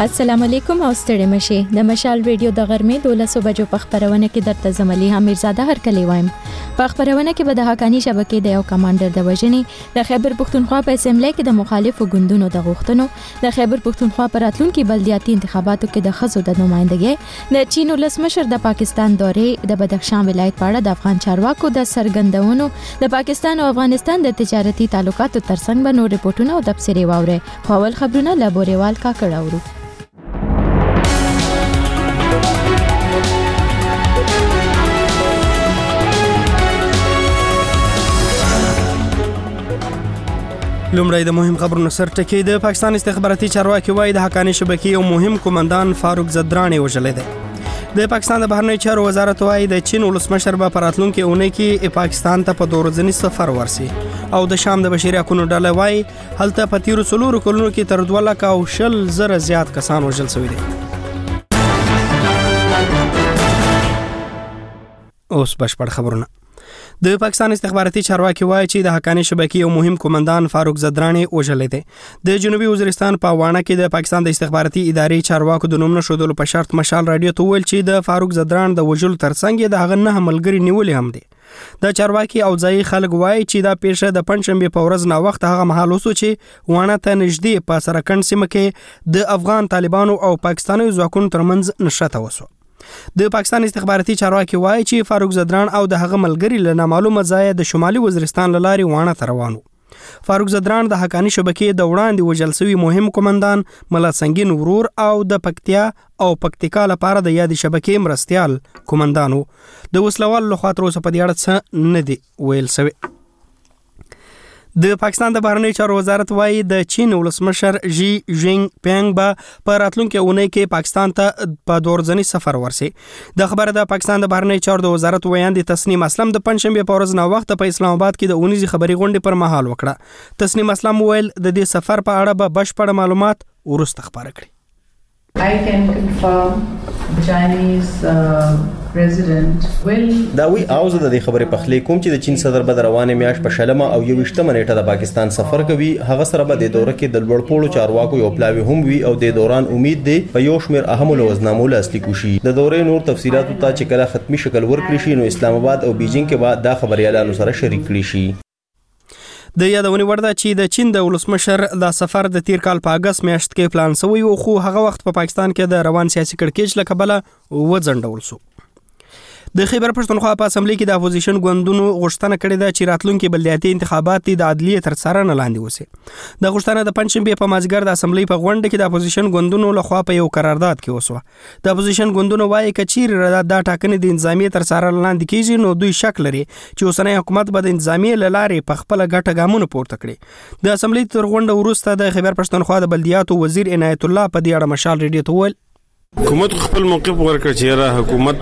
السلام علیکم او ستړي مشه د مشال ریډیو د غرمې 12 بجو په خبرونه کې درته زملي امیرزاده هر کلی وایم. په خبرونه کې به د حقانی شبکې د یو کمانډر د وژنې د خیبر پښتونخوا په اسمبلی کې د مخالفو ګوندونو د غوښتنو د خیبر پښتونخوا پر راتلونکي بلدیاتي انتخاباتو کې د خزو د نمائندګۍ د چین ولسمشر د پاکستان دورې د بدخشان ولایت په اړه د افغان چارواکو د سرګندونو د پاکستان او افغانستان د تجارتي تعلقاتو ترڅنګ به نور ریپورتونه او تفسیري واوري. خپل خبرونه لابوریوال کا کړاورو. لومړی د مهم خبرونو سر ټکی. د پاکستان استخباراتي چارواکي وايي د حقانی شبکې یو مهم کمانډان فاروق زدرانی وژلی دی. د پاکستان د بهرنیو چارو وزارت وايي د چین ولسمشر به په راتلونکي اونۍ کې پاکستان ته په 2 ورځني سفر ورسي او د شام د بشري حقوقو ډله وايي هلته په تیرو 4 کلونو کې تر 2,20,000 زیات کسان وژل شوي دي. اوس بشپړ خبرونه. د پاکستان استخباراتي چارواکي وايي چې د حقانی شبکې یو مهم کمانډان فاروق زدرانی وژلی دی. د جنوبي وزیرستان په وانه کې د پاکستان د استخباراتي ادارې چارواکو د نوم نشودلو په شرط مشال رادیو ته ویل چې د فاروق زدران د وژلو ترڅنګ د هغه نه ملګری نیولې هم دي. د چارواکي او ځای خلک وایي چې دا پیښه د پنځشنبه په ورځ نه وخت هغه مهال وسو چې وانه ته نږدې په سرکند سیمه کې د افغان طالبانو او پاکستاني ځواکونو ترمنځ نښته وسو. د پاکستان استخباراتي چارواکي وایي چې فاروق زدران او د هغه ملګری له نامعلومه ځایه د شمالي وزیرستان له لارې وانه ته روانو. فاروق زدران د حقانی شبکې د وړاندې وژل شوی مهم کمانډان ملا سنگین ورور او د پکتیا او پکتیکا لپاره د یادې شبکې مرستیال کمانډانو د وسلوال لخوا تر اوسه په دې اړه څه نه دی ویل شوی. د پاکستان د بهرنیو چارو وزارت وايي د چین ولسمشر ژی جینګ پینګ به په راتلونکي اونۍ کې پاکستان ته په 2 ورځني سفر ورسي. د خبره د پاکستان د بهرنیو چارو د وزارت ویاند تسنیم اسلم د پنځشنبه په ورځ نه وخت په اسلام آباد کې د اونیزي خبري غونډې پر مهال وکړه. تسنیم اسلم ویل د دې سفر په اړه به بشپړ معلومات ورسته خبره کړي. I can confirm the Chinese president will دا وی اوزه د خبرې په خلی کوم چې د چین صدر به روانه میاش په شلمه او 21 منېټه د پاکستان سفر کوي. هغه سره به د دوره کې د لوړپوړو چارواکو یو پلاوی هم وي او د دوران امید دی په یو شمیر اهم لوزنامو لاسلیک شي. د دورې نور تفصيلات ته چې کله ختمي شکل ورکړي شي نو اسلام آباد او بیجینګ کې به دا خبريالانو سره شریک کړي شي. د یادونې وړ ده چې د چین د ولسمشر د سفر د تیر کال په اگست میاشت کې پلان شوی و خو هغه وخت په پاکستان کې د روان سیاسي کړکېچ له کبله وځنډول شو. د خیبر پښتونخوا په اسمبلی کې د اپوزیشن ګوندونو غوښتنه کړې ده چې راتلونکي بلدیاتي انتخابات د عدلیې تر څارنې لاندې وسی. د غوښتنه د پنځشنبه په مازیګر د اسمبلی په غونډه کې د اپوزیشن ګوندونو لخوا په یو قرارداد کې وسو. د اپوزیشن ګوندونو وايي کچیر دا ټاکنې د انتظامی تر څارنې لاندې کیږي نو دوی شک لري چې اوسنۍ حکومت به د انتظامی لارې په خپل ګټه ګامونه پورته کړي. د اسمبلی تر غونډه وروسته د خیبر پښتونخوا د بلدیاتو وزیر عنایت الله په دې اړه مشال ریډیو ته ویل حکومت خپل موقف ورکړ چې را حکومت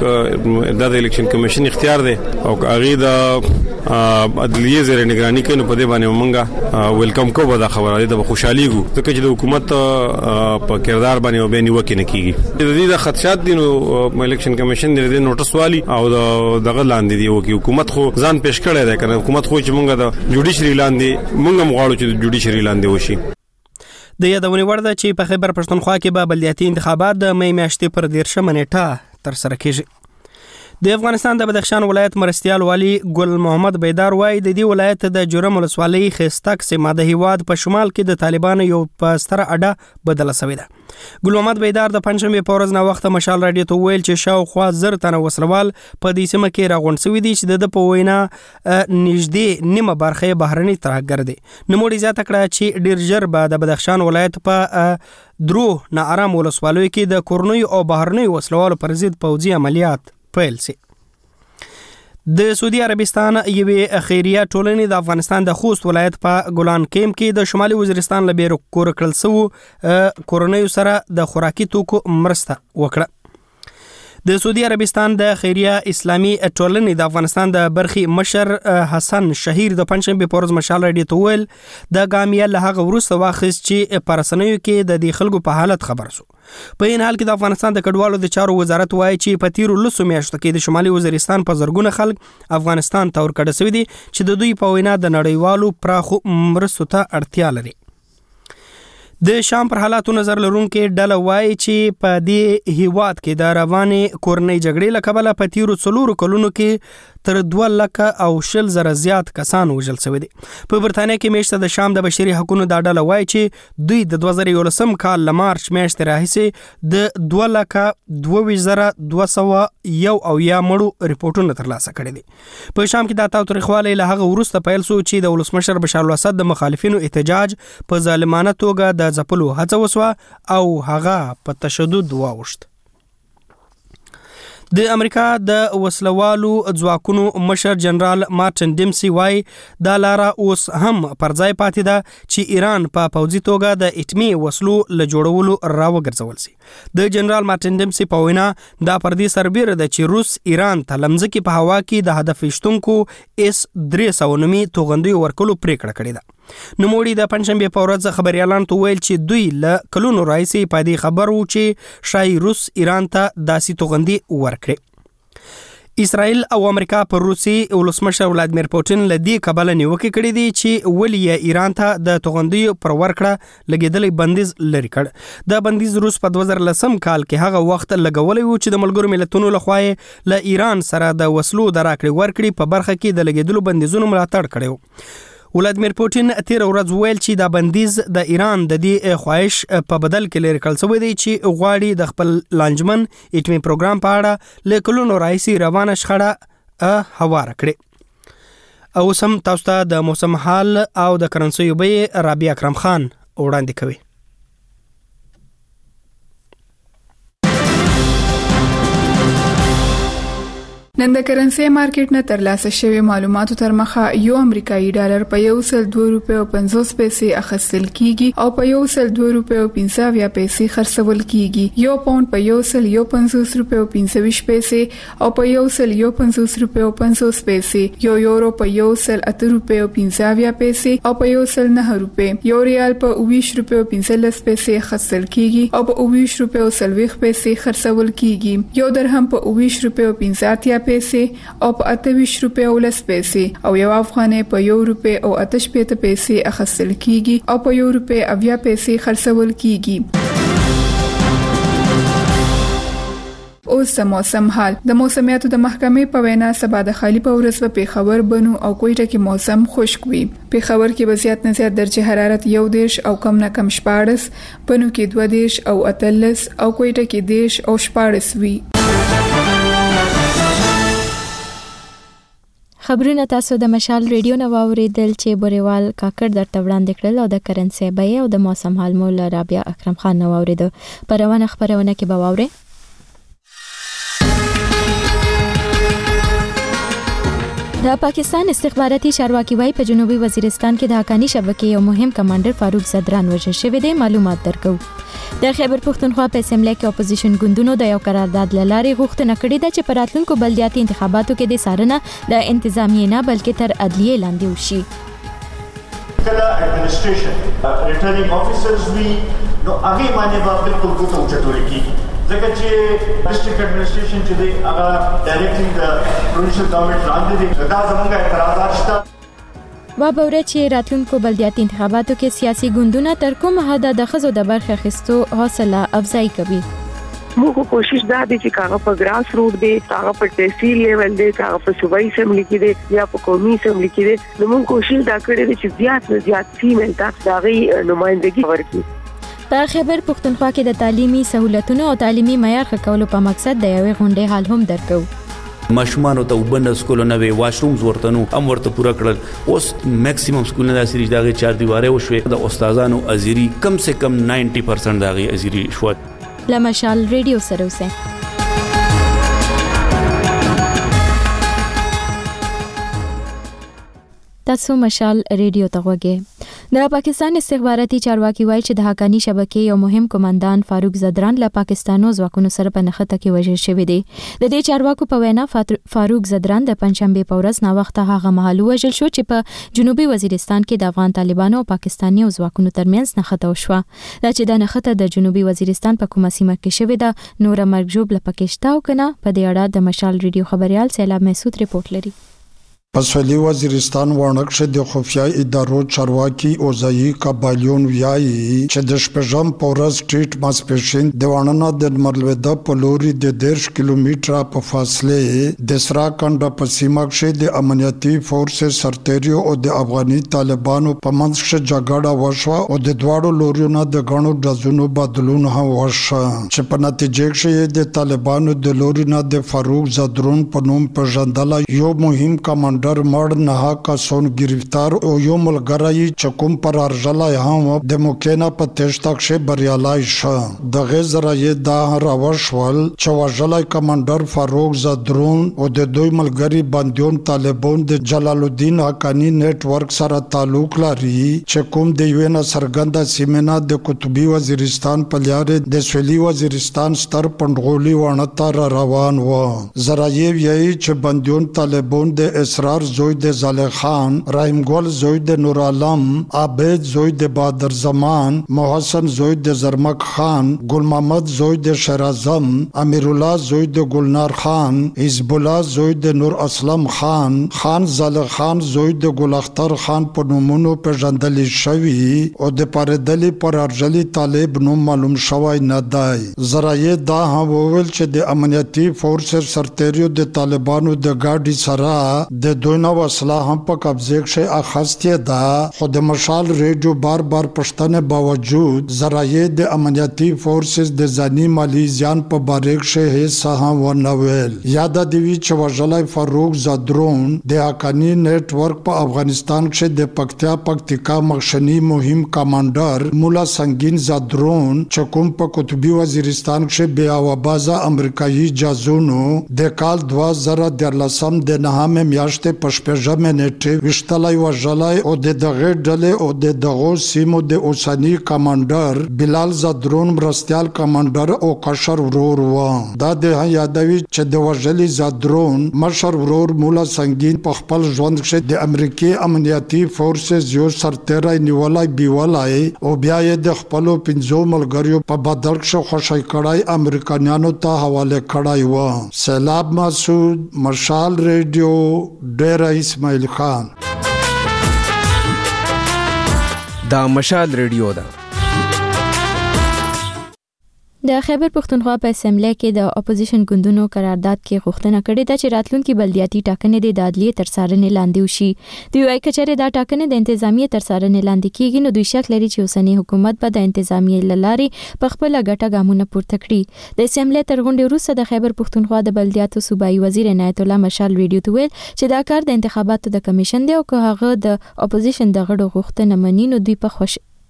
د الیکشن کمیشن اختیار دی او هغه د عدلیه زیر نگرانی کوي نو په دې باندې مونږه ویلکم کوو. دا خبره ده خوشحالي ګو ځکه چې د حکومت په کردار باندې وبېنی وکینه کیږي. د دې د خدشات دي نو الیکشن کمیشن د نوټس والی او دغه لاندې دی او کې حکومت خو ځان پیش کړی دی کنه حکومت خو چې مونږه د جوډیشری لاندې مونږه مغواړو چې د جوډیشری لاندې وشي. د یادونې وړ ده چې په خیبر پښتونخوا کې به بلدیاتي انتخابات د مې میاشتې پر 13 منېټه تر سره کیږي. د افغانستان د بدخشان ولایت مرستیال والی ګل محمد بیدار وايي د دې ولایت د جرم ولسوالۍ خستک سیمه د هیواد په شمال کې د طالبانو یو په ستره اډه بدله شوې ده. ګل محمد بیدار د پنځشنبه په ورځ نه وخت مشال رادیو ته ویل چې شاوخوا 1000 تنه وسلوال په دې سیمه کې راغونډ شوي دي چې د په وینا نږدې نیمه برخه بهرني ترهګر دي. نوموړي زیاته کړه چې ډیر ژر به د بدخشان ولایت په درو ناارام ولسوالیو کې د کورنۍ او بهرني وسلوالو پر ضد پوځي عملیات پیل شي. د سعودي عربستان یوې خیریه ټولنې د افغانستان د خوست ولایت په ګلان کیم کې د شمالي وزیرستان له بیرو کور کړل سو کورنۍ سره د خوراکي توکو مرسته وکړه. د سعودي عربستان د خیریه اسلامي ټولنې د افغانستان د برخي مشر حسن شهیر د پنځشنبه په ورځ مشال رادیو ته ویل د ګامیه له هغه وروسته واخیست چې په رسنیو کې د دې خلکو په حالت خبر شو. په این حال کې د افغانستان د کډوالو د چارو وزارت وایي چې په تیرو 10 میاشتو کې د شمالي وزیرستان په زرګونه خلک افغانستان ته ورکړل شوي دي چې د دوی په وینا د نړیوالو پراخو مرستو ته اړتیا لري. د شام پر حالاتو نظر لرونکو ډله وایي چې په دې هیواد کې د روانې کورنۍ جګړې له کبله په تیرو 4 کلونو کې تر 2,10,000 زیات کسان وژل شوي دي. په برتانیا کې میشته د شام د بشري حقوقو د ډله وایي چې دوی د 2011 کال له مارچ میاشتې راهیسې د 2,22,201 مړو ریپورتونه ترلاسه کړي دي. په شام کې د تاوتریخوالي له هغه وروسته پیل شو چې د ولسمشر بشار الاسد د مخالفینو احتجاج په ظالمانه توګه د ځپلو هڅه وسوه او هغه په تشدد واوښت. د امریکا د وسلوالو ځواکونو مشر جنرال مارټن ډیمسي وايي دا لاره اوس هم پر ځای پاتې ده چې ایران په پوځي توګه د اټمي وسلو له جوړولو راوګرځول شي. د جنرال مارټن ډیمسي په وینا دا پر دې سربېره ده چې روس ایران ته لمځکې په هوا کې د هدف ایشتونکو S-300 نومي توغندیو ورکولو پریکړه کړې ده. نوموړي د پنځشنبه په ورځ خبريالانو ته ویل چې دوی له کلونو راځي په دې خبرو چې شای روس ایران ته داسې توغندي ورکړي. اسرائیل او امریکا پر روسي ولسمشر ولادمیر پوتین له دې کبله نیوکه کړې دي چې ولې ایران ته د توغندیو پر ورکړه لګیدلې بندیز لري کړ. دا بندیز روس په 2010 کال کې هغه وخت لګولې و چې د ملګرو ملتونو لخوا له ایران سره د وسلو د راکړې ورکړې په برخه کې د لګیدلو بندیزونو ملاتړ کړو. ولادمیر پوتین تیر ورځ ویل چې دا بندیز د ایران د دې خواهش په بدل کې لري کړل شوی دی چې غواړي د خپل لانجمن اټومي پروګرام په اړه له کلونو راځي روانه شخړه هواره کړي. او سم تاسو ته د موسم حال او د کرنسي بیه رابعه اکرم خان وړاندې کوي. نن د کرنسي مارکیټ نه ترلاسه شوی معلوماتو تر مخه یو امریکایي ډالر په 1.02.50 پیسې اخیستل کیږي او په 1.02.50 پیسې خرڅول کیږي. یو پاوند په 1.50 پیسې او په 1.50 پیسې، یو یورو په 1.08 پیسې او په 1.09 روپے، یو ریال په 20.15 پیسې خرڅل کیږي او په 20.40 پیسې خرڅول کیږي. یو درهم په 20.50 پیسې او په 28 روپے او 10 پیسې او یو افغانۍ په 1 روپے او 88 پیسې اخیستل کیږي او په 1 روپے 80 پیسې خرڅول کیږي. اوس د موسم حال. د موسمیاتو د محکمې په وینا سبا د خالی په ورځ په پیښور، بنو او کوټه کې موسم خشک وي. پیښور کې به زیات نه زیات درجه حرارت 11 او کم نه کم 14، بنو کې 12 او 13 او کوټه کې 10 او 14 وي. خبرونه تاسو د مشال ریډیو نو اوریدل چې بوريوال کاکړ درته وړاندې کړل او د کرنسي بیه او د موسم حال مول رابعه اکرم خان نو اوریدو. پروانه خبرونه کې به واوري. د پاکستان استخباراتي چارواکي وايي په جنوبي وزیرستان کې د حقانی شبکې یو مهم کمانډر فاروق زدران وژل شوی دی. معلومات درکو. د خیبر پښتونخوا په اسمبلی کې اپوزیشن ګوندونو د یو قرارداد لارې غوښتنه کړې ده چې په راتلونکو بلدیاتي انتخاباتو کې د څارنه د انتظامیې نه بلکې تر عدلیې لاندې وشي. کله اډمنسټریشن ریټرنینګ افیسرز وی نو هغه باندې به بالکل ګوتو چټوري کیږي ځکه چې ډیسټریکټ اډمنسټریشن چې دی هغه ډایرکټلی د پروینشل ګورنمنت لاندې دی. دا زموږ اعتراضات شته. وابوره چې راتلونکو بلدیاتي انتخاباتو کې سیاسي ګوندونه تر کومه حده د ښځو د برخه اخیستو حوصله افزایی کوي. موږ کوشش دا دي چې هغه په ګراس روټ دی، هغه په تحصیل لیول دی، هغه په صوبایي اسمبلی کې دی یا په قومي اسمبلی کې دی. نو موږ کوشش دا کړې دي چې زیات نه زیات فیمیل ته دغه نمائندګي ورکړي. په خیبر پښتونخوا کې د تعلیمي سہولتونو او تعلیمي معیار ښه کولو په مقصد د یوې غونډې حال هم درکو. ماشومانو ته وبند سکولونه وی واشرومز ورته نو هم ورته پوره کړل. اوس میکسیمم سکولونه د سریج دغه 4 دیواره وشوي. د استادانو ازيري کم سے کم 90% دغه ازيري شو. لمشال ریډیو سره اوسه. تاسو مشال ریډیو ته وګورئ. د پاکستان استخباراتي چارواکي وایي چې د حقانی شبکې یو مهم کمانډان فاروق زدران له پاکستانو ځواکونو سره په نښته کې وژل شوی دی. د دې چارواکو په وینا فاروق زدران د پنځشنبه په ورځ نا وخت هغه مهال وژل شو چې په جنوبي وزیرستان کې د افغان طالبانو او پاکستاني ځواکونو ترمنځ نښته وشوه. دا چې د نښته د جنوبي وزیرستان په کومه سیمه کې شوی دا نور مرګ جوړ لپکشتا او کنه په دې اړه د مشال ریډیو خبريال سیلاب محسود ریپورت لري. پسولی وزیرستان وانکشه د خفیه ادارو چارواکي اوزایی قبایلیون ویایي چې د شپږم پورز سټریټ ماسپیشن د واننا د مرلوده په لوري د 10 کیلومتره په فاصله د سرا کنده په سیمه کې د امنیتي فورسز سرتیریو او د افغاني طالبانو په منځ کې جګړه وشوه او د دواړو لوريونو د غنو ډزونو بدلون هم وشو چې په نتیجه کې د طالبانو د لوريونو د فاروق زدرون په نوم پیژندل یو مهم کمانډر مړ نه کسان گرفتار او یو ملګری چې کوم پر ارجلای هم د موکینا په تشتاک شه بریالای شو د غزرای دا راوشول چې وژلای کمانډر فاروق زدرون او د دوی ملګری بندیون طالبان د جلال الدین حقانی نت ورک سره تعلق لري چې کوم د یو نه سرګنده سیمنا د قطبی وزیرستان په لار د سویلی وزیرستان ستر پندغولی ونتر روان و زرایي وی چې بندیون طالبان د اسرار زوی د زاله خان رحیم ګل زوی د نور عالم عابد زوی د بادر زمان محسن زوی د زرمک خان ګل محمد زوی د شیر اعظم امیر الله زوی د ګلنار خان حزب الله زوی د نور اسلم خان خان زاله خان زوی د ګل اختر خان په نومونو پیژندل شوی او د پردلی پر ارجلی طالب نوم معلوم شوی نه دی زرایي دا هم ویل چې د امنیتي فورسز سرتیریو د طالبانو د ګاډي سره د دوی وسله هم په قبضه کې اخستې ده خو د مشال ریډیو بار پښتنه باوجود زرایي د امنیتي فورسز د ځاني مالی ځان په باره کې هیڅ هم ونه ویل یاد دی چې وژلای فاروق زدرون د حقانی نت ورک په افغانستان کې د پکتیکا مخشنی مهم کمانډر مولا سنگین زدرون چې کوم په قطبی وزیرستان کې بیا وبازه امریکایي جاسونو د کال 2013 د نهمه میاشتې پشپژمه نیټه وشتلای وژلای او د دغه ډلې او د دغه سیمو د اوسنی کمانډر بلال زدرون مرستيال کمانډر او قشر ورور و دا د یادوي چې د وژلي زدرون مشر ورور مولا سنگین په خپل ژوند کې د امریکای امنیتي فورسز یو سرتیری نیولای بیولای او بیا یې د خپل 15 ملګریو په بدل کې خوشی کړای امریکایانو ته حواله کړای و سیلاب مسعود مشال ریډیو ډیر اسماعیل خان دا مشال ریډیو ده د خیبر پښتونخوا په اسمبلی کې د اپوزیشن ګوندونو قرارداد کې غوښتنه کړې ده چې راتلونکي بلدیاتي ټاکنې د عدلیې تر څارنې لاندې وشي دوی وايي چې دا ټاکنې د انتظامیې تر څارنې لاندې کیږي نو دوی شک لري چې اوسنی حکومت به د انتظامیې لارې په خپل ګټه ګامونه پورته کړي د اسمبلی تر غونډې وروسته د خیبر پښتونخوا د بلدیاتو صوبایي وزیر عنایت الله مشال ویډیو ته ویل چې دا کار د انتخاباتو د کمیشن دی او که هغه د اپوزیشن د غړو غوښتنه مني نو دوی په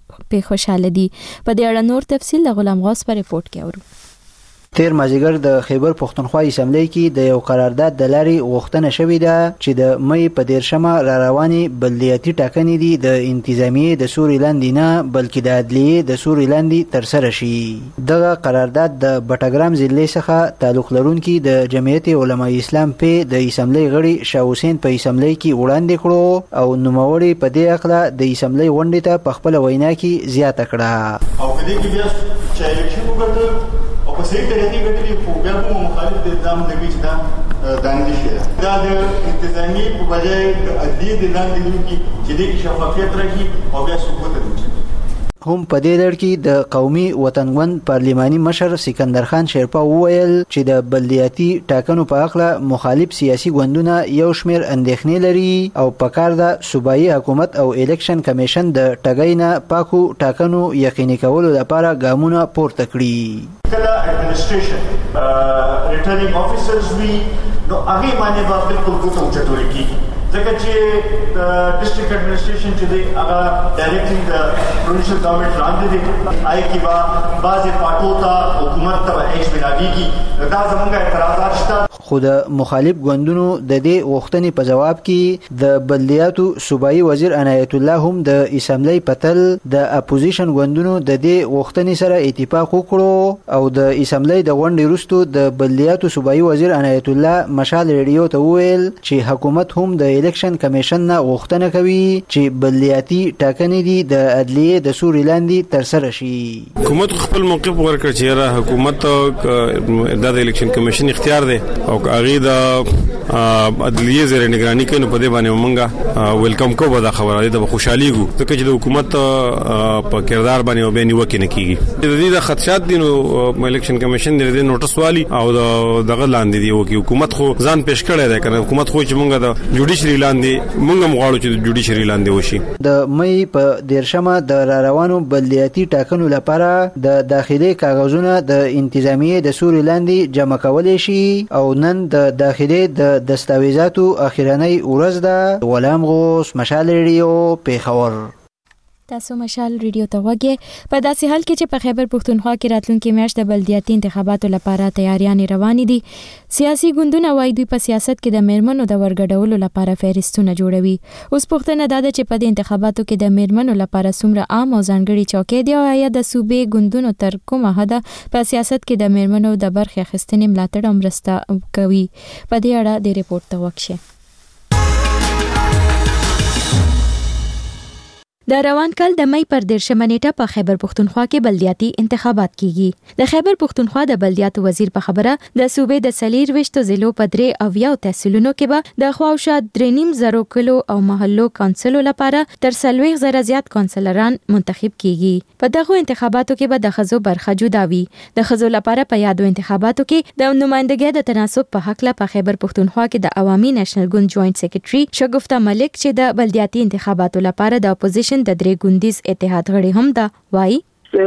خوشاله دي په دې اړه نور تفصیل د غلام غوث په ریپورت کې اورو تیر مازیګر د خیبر پښتونخوا اسمبلی کې د یو قرارداد د لارې غوښتنه شوې ده چې د مې په 13مه را رواني بلدیاتي ټاکنې دي د انتظامیې د سوري لاندې نه بلکې د عدلیې د سوري لاندې تر سره شي دغه قرارداد د بټګرام ضلع څخه تعلق لرونکي د جمعیت علماء اسلام په د اسمبلی غړي شاه حسین په اسمبلی کې وړاندې کړو او نوموړي په دې اړه د اسمبلی غونډې ته په خپل وینا کې زیاته کړه او کله کې بیا چې الیکشن وکړل او په صحیح طریقې ګټلې خو بیا هم مخالف د نظام د ویچ دا داندې شي دا د انتظامی په بجای د عدلیې د لاندې کې چې د شفافیت راځي او بیا ثبوت راځي هم په دې لړ کې د قومي وطنګوند پارلماني مشر سکندر خان شیرپا وویل چې د بلدیاتي ټاکنو په اړه مخالف سیاسي ګوندونه یو شمېر اندېښنې لري او په کار د صوبایي حکومت او الیکشن کمیشن د ټګۍ نه پاکو ټاکنو یقیني کولو لپاره ګامونه پورته کړي کله اډمنسټریشن ریټرنینګ افیسرز وی نو هغه باندې به بالکل ګوتو چټوري کیږي ځکه چې ډیسټریکټ اډمنسټریشن چې دی هغه ډایرکټلی د پرووینشل ګورنمنت لاندې دی آی کی بعضې پاټو ته حکومت ته هیڅ بناویږي دا زمونږ اعتراضات شته خو د مخالف ګوندونو د دې غوښتنې په جواب کې د بلدیاتو صوبایي وزیر عنایت الله هم د اسمبلی پتل د اپوزیشن ګوندونو د دې غوښتنې سره اتفاق وکړو او د اسمبلی د غونډې وروسته د بلدیاتو صوبایي وزیر عنایت الله مشال ریډیو ته وویل چې حکومت هم د الیکشن کمیشن نه غوښتنه کوي چې بلدیاتي ټاکنې دي د عدلیې د سوري لاندې تر سره شي حکومت خپل موقف ورکړ چې را حکومت د الیکشن کمیشن اختیار دی او هغه د عدلیه زیر نگرانی کوي نو په دې باندې مونږه ویلکم کوو دا خبره ده خوشحالي ګو ځکه چې د حکومت په کردار باندې وبې نیوکه نه کیږي د دې د خدشات دي نو الیکشن کمیشن د نوټس والی او دغه لاندې دی او کې حکومت خو ځان پیش کړی دی کنه حکومت خو چې مونږه د جوډیشري لاندې مونږه مغواړو چې د جوډیشري لاندې وشي د مې په 13مه د روانو بلدیاتي ټاکنو لپاره د داخلي کاغذونو د انتظامیه د سوري لاندې جمع کولای شي او نن د داخلي د دستاویزاتو اخیرنۍ ورځ ده. غلام غوث، مشال ریډیو، پیښور. تاسو مشال ریډیو ته وګورئ. په داسې حال کې چې په خیبر پښتونخوا کې راتلونکي میاشت د بلدیاتي انتخاباتو لپاره تیاریانې روانې دي، سیاسي ګوندونه وايي دوی په سیاست کې د میرمنو د ورګډولو لپاره فهرستونه جوړوي. اوس پوښتنه ده چې په دې انتخاباتو کې د میرمنو لپاره څومره عام او ځانګړي چوکۍ دي او یا د صوبې ګوندونو تر کومه حده په سیاست کې د میرمنو د برخې اخیستنې ملاتړ او مرسته کوي. په دې اړه د ریپورت ته وګورئ. د روان کال د مې پر 13مه نیټه په خیبر پښتونخوا کې بلدیاتي انتخابات کیږي. د خیبر پښتونخوا د بلدیاتو وزیر په خبره د صوبې د 24 ضلعو په 3 تحصیلونو کې به د خواوشا 3.5 کلو او محلو کونسلو لپاره تر 40,000 زیات کونسلران منتخب کیږي. په دغه انتخاباتو کې به د خزو برخه جدا وي. د خزو لپاره په یادو انتخاباتو کې د نمائندګۍ د تناسب په حق له په خیبر پښتونخوا کې د عوامي نېشنل ګوند جوائنټ سیکریټري شګفتا ملک چې د بلدیاتي انتخاباتو لپاره د اپوزیشن د درې ګوندیز اتحاد غړي هم دا وایي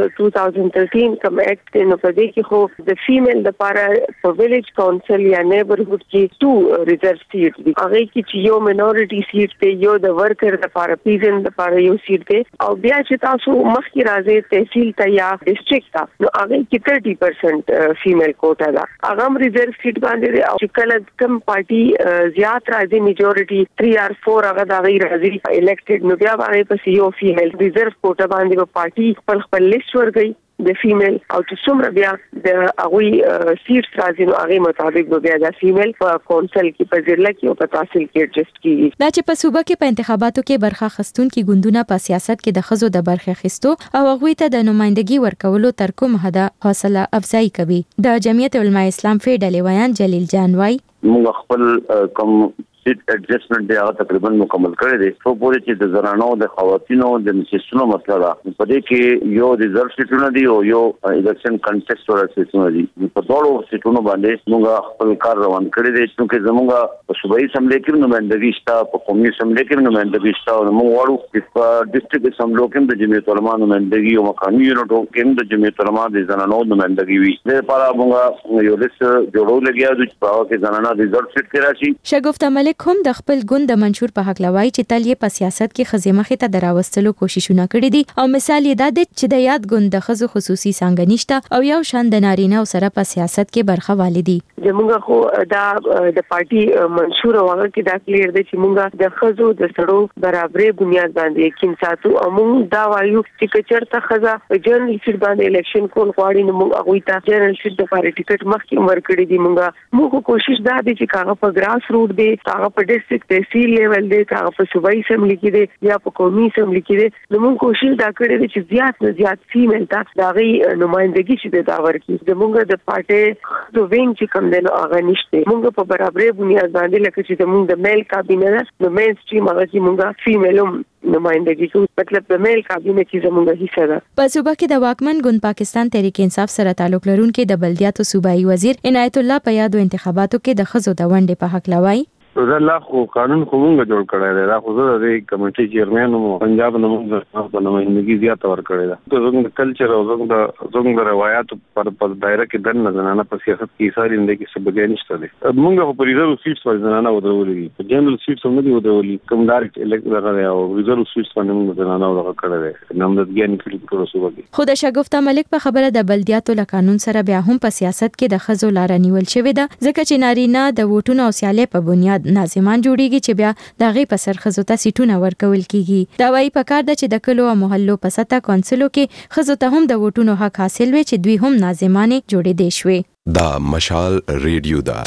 2013 کوم اکټ نو په دې کې خو د فیمیل لپاره په ویلیج کونسل یا نیبرهود کې 2 ریزرو سیټ دي. هغه کې چې یو مینورټي سیټ ته یو د ورکر لپاره پیژن لپاره یو سیټ دی او بیا چې تاسو مخکې راځي تحصیل ته یا ډیسټریکټ ته نو هغه کې 30% فیمیل کوټا ده. هغه ریزرو سیټ باندې او چې کله کم پارټي زیات راځي میجورټي 3 or 4 هغه د غیر راځي الیکټډ نو بیا هغه په یو فیمیل ریزرو کوټا باندې په پارټي خپل ورګي د فیمیل او چې څومره بیا د هغه سیټس راځي نو هغه مطابق بیا د فیمیل په کونسل کې په ضلع کې او په تحصیل کې ایڈجسټ کیږي. دا چې په صوبه کې په انتخاباتو کې برخه اخیستونکي ګوندونه په سیاست کې د خزو د برخه اخیستو او هغه ته د نمائندګي ورکولو تر کوم حده حوصله افزایی کوي. د جمعیت علماء اسلام فیډل ویان جلیل جان وای موږ خپل کوم سیټ ایڈجسټمنټ دی هغه تقریبا مکمل کړی دی. خو پورې چې د زنانو د خواتینو د مسیسونو مسله ده په دې کې یو ریزرو سیټونه دي او یو الیکشن کنټیسټ سیټونه دي. په ټولو سیټونو باندې موږ خپل کار روان کړی دی چې زموږ په صوبایي اسمبلی کې نمائندګي شته، په قومي اسمبلی کې نمائندګي شته او موږ غواړو چې په ډیسټریکټ اسمبلی کې د جمعیت علماء نمائندګي او مقامي یونټو کې د جمعیت علماء د زنانو نمائندګي وي. د لپاره موږ یو لیست جوړول لګیا د چې په کې زنانه ریزرو سیټ کې راشي. شګفتا ملک هم د خپل ګوند د منشور په حق لوي چې تل یې په سیاست کې خزمخه ته دراوستلو کوششونه کړې دي او مثال یې دا دی چې د یاد ګوند د خزو خصوصي څنګه نشته او یو شان د نارینه سره په سیاست کې برخه والدي. زموږ خو دا د پارټي منشور هغه کې دا کلیر دی چې موږ د خزو د سړو برابرې بنیاد باندې یقین ساتو او موږ دا وایو چې کچرته خزا جنرال سیټ باندې الیکشن کول غواړي نو موږ هغه ته جنرال سیټ د لپاره ټیکټ مخکې ورکړي دي. موږ کوشش دا دي چې هغه په ګراس روټ دی، هغه په ډیسټریکټ تحصیل لیول دی، هغه په صوبایي اسمبلی کې دی یا په قومي اسمبلی کې دی. نو موږ کوشش دا کړې دي چې زیات نه زیات فیمیل ته دا غي نمائندګي چې دا ورکړي. زموږ د پارټي د وینګ چې کوم دی نو هغه نشته. موږ په برابرې بنیاد باندې لکه چې موږ د میل کابینه د مین سټریم هغه چې موږ فیمیلوم نمائندګي کوو، مطلب د میل کابینه کې زموږ حصہ ده. په صوبه کې د واکمن ګوند پاکستان تحریک انصاف سره تعلق لرونکي د بلدیاتو صوبایي وزیر عنایت الله په یادو انتخاباتو کې د خزو د ونډې په حق لوي. زه خو قانون خو موږ جوړ کړی دی. دا خو زه د کمیټې چیرمن وم، پنجاب نه موږ په نمائندګي زیاته ورکړې ده. زموږ کلچر او زموږ د روایتو پر دایره کې دنه زنانه په سیاست کې ایثار اندې کې څه بګی نشته دي. موږ خو په ریزرو سیټس باندې زنانه ودرولې دي، په جنرال سیټس هم نه دي ودرولې. کوم ډایرکټ الکټ راغلی او ریزرو سیټس باندې موږ زنانه ودرول کړی دی. نامزدګي نه کړې په صوبه کې. خو د شګفتا ملک په خبره د بلدیاتو له قانون سره بیا هم په سیاست کې د خزو لار نیول شوې ده، ځکه چې نارینه د ووټونو او سیالۍ په بنیاد ناظمان جوړي چې بیا دغه په سر خزو ته سیټونه ورکول کیږي. دا وايي پکار ده چې د کلو او محلو په سطح کونسلو کې خزو ته هم د ووټونو حق حاصل وي چې دوی هم ناظمانه جوړې دي شوي. دا مشال ریډیو دا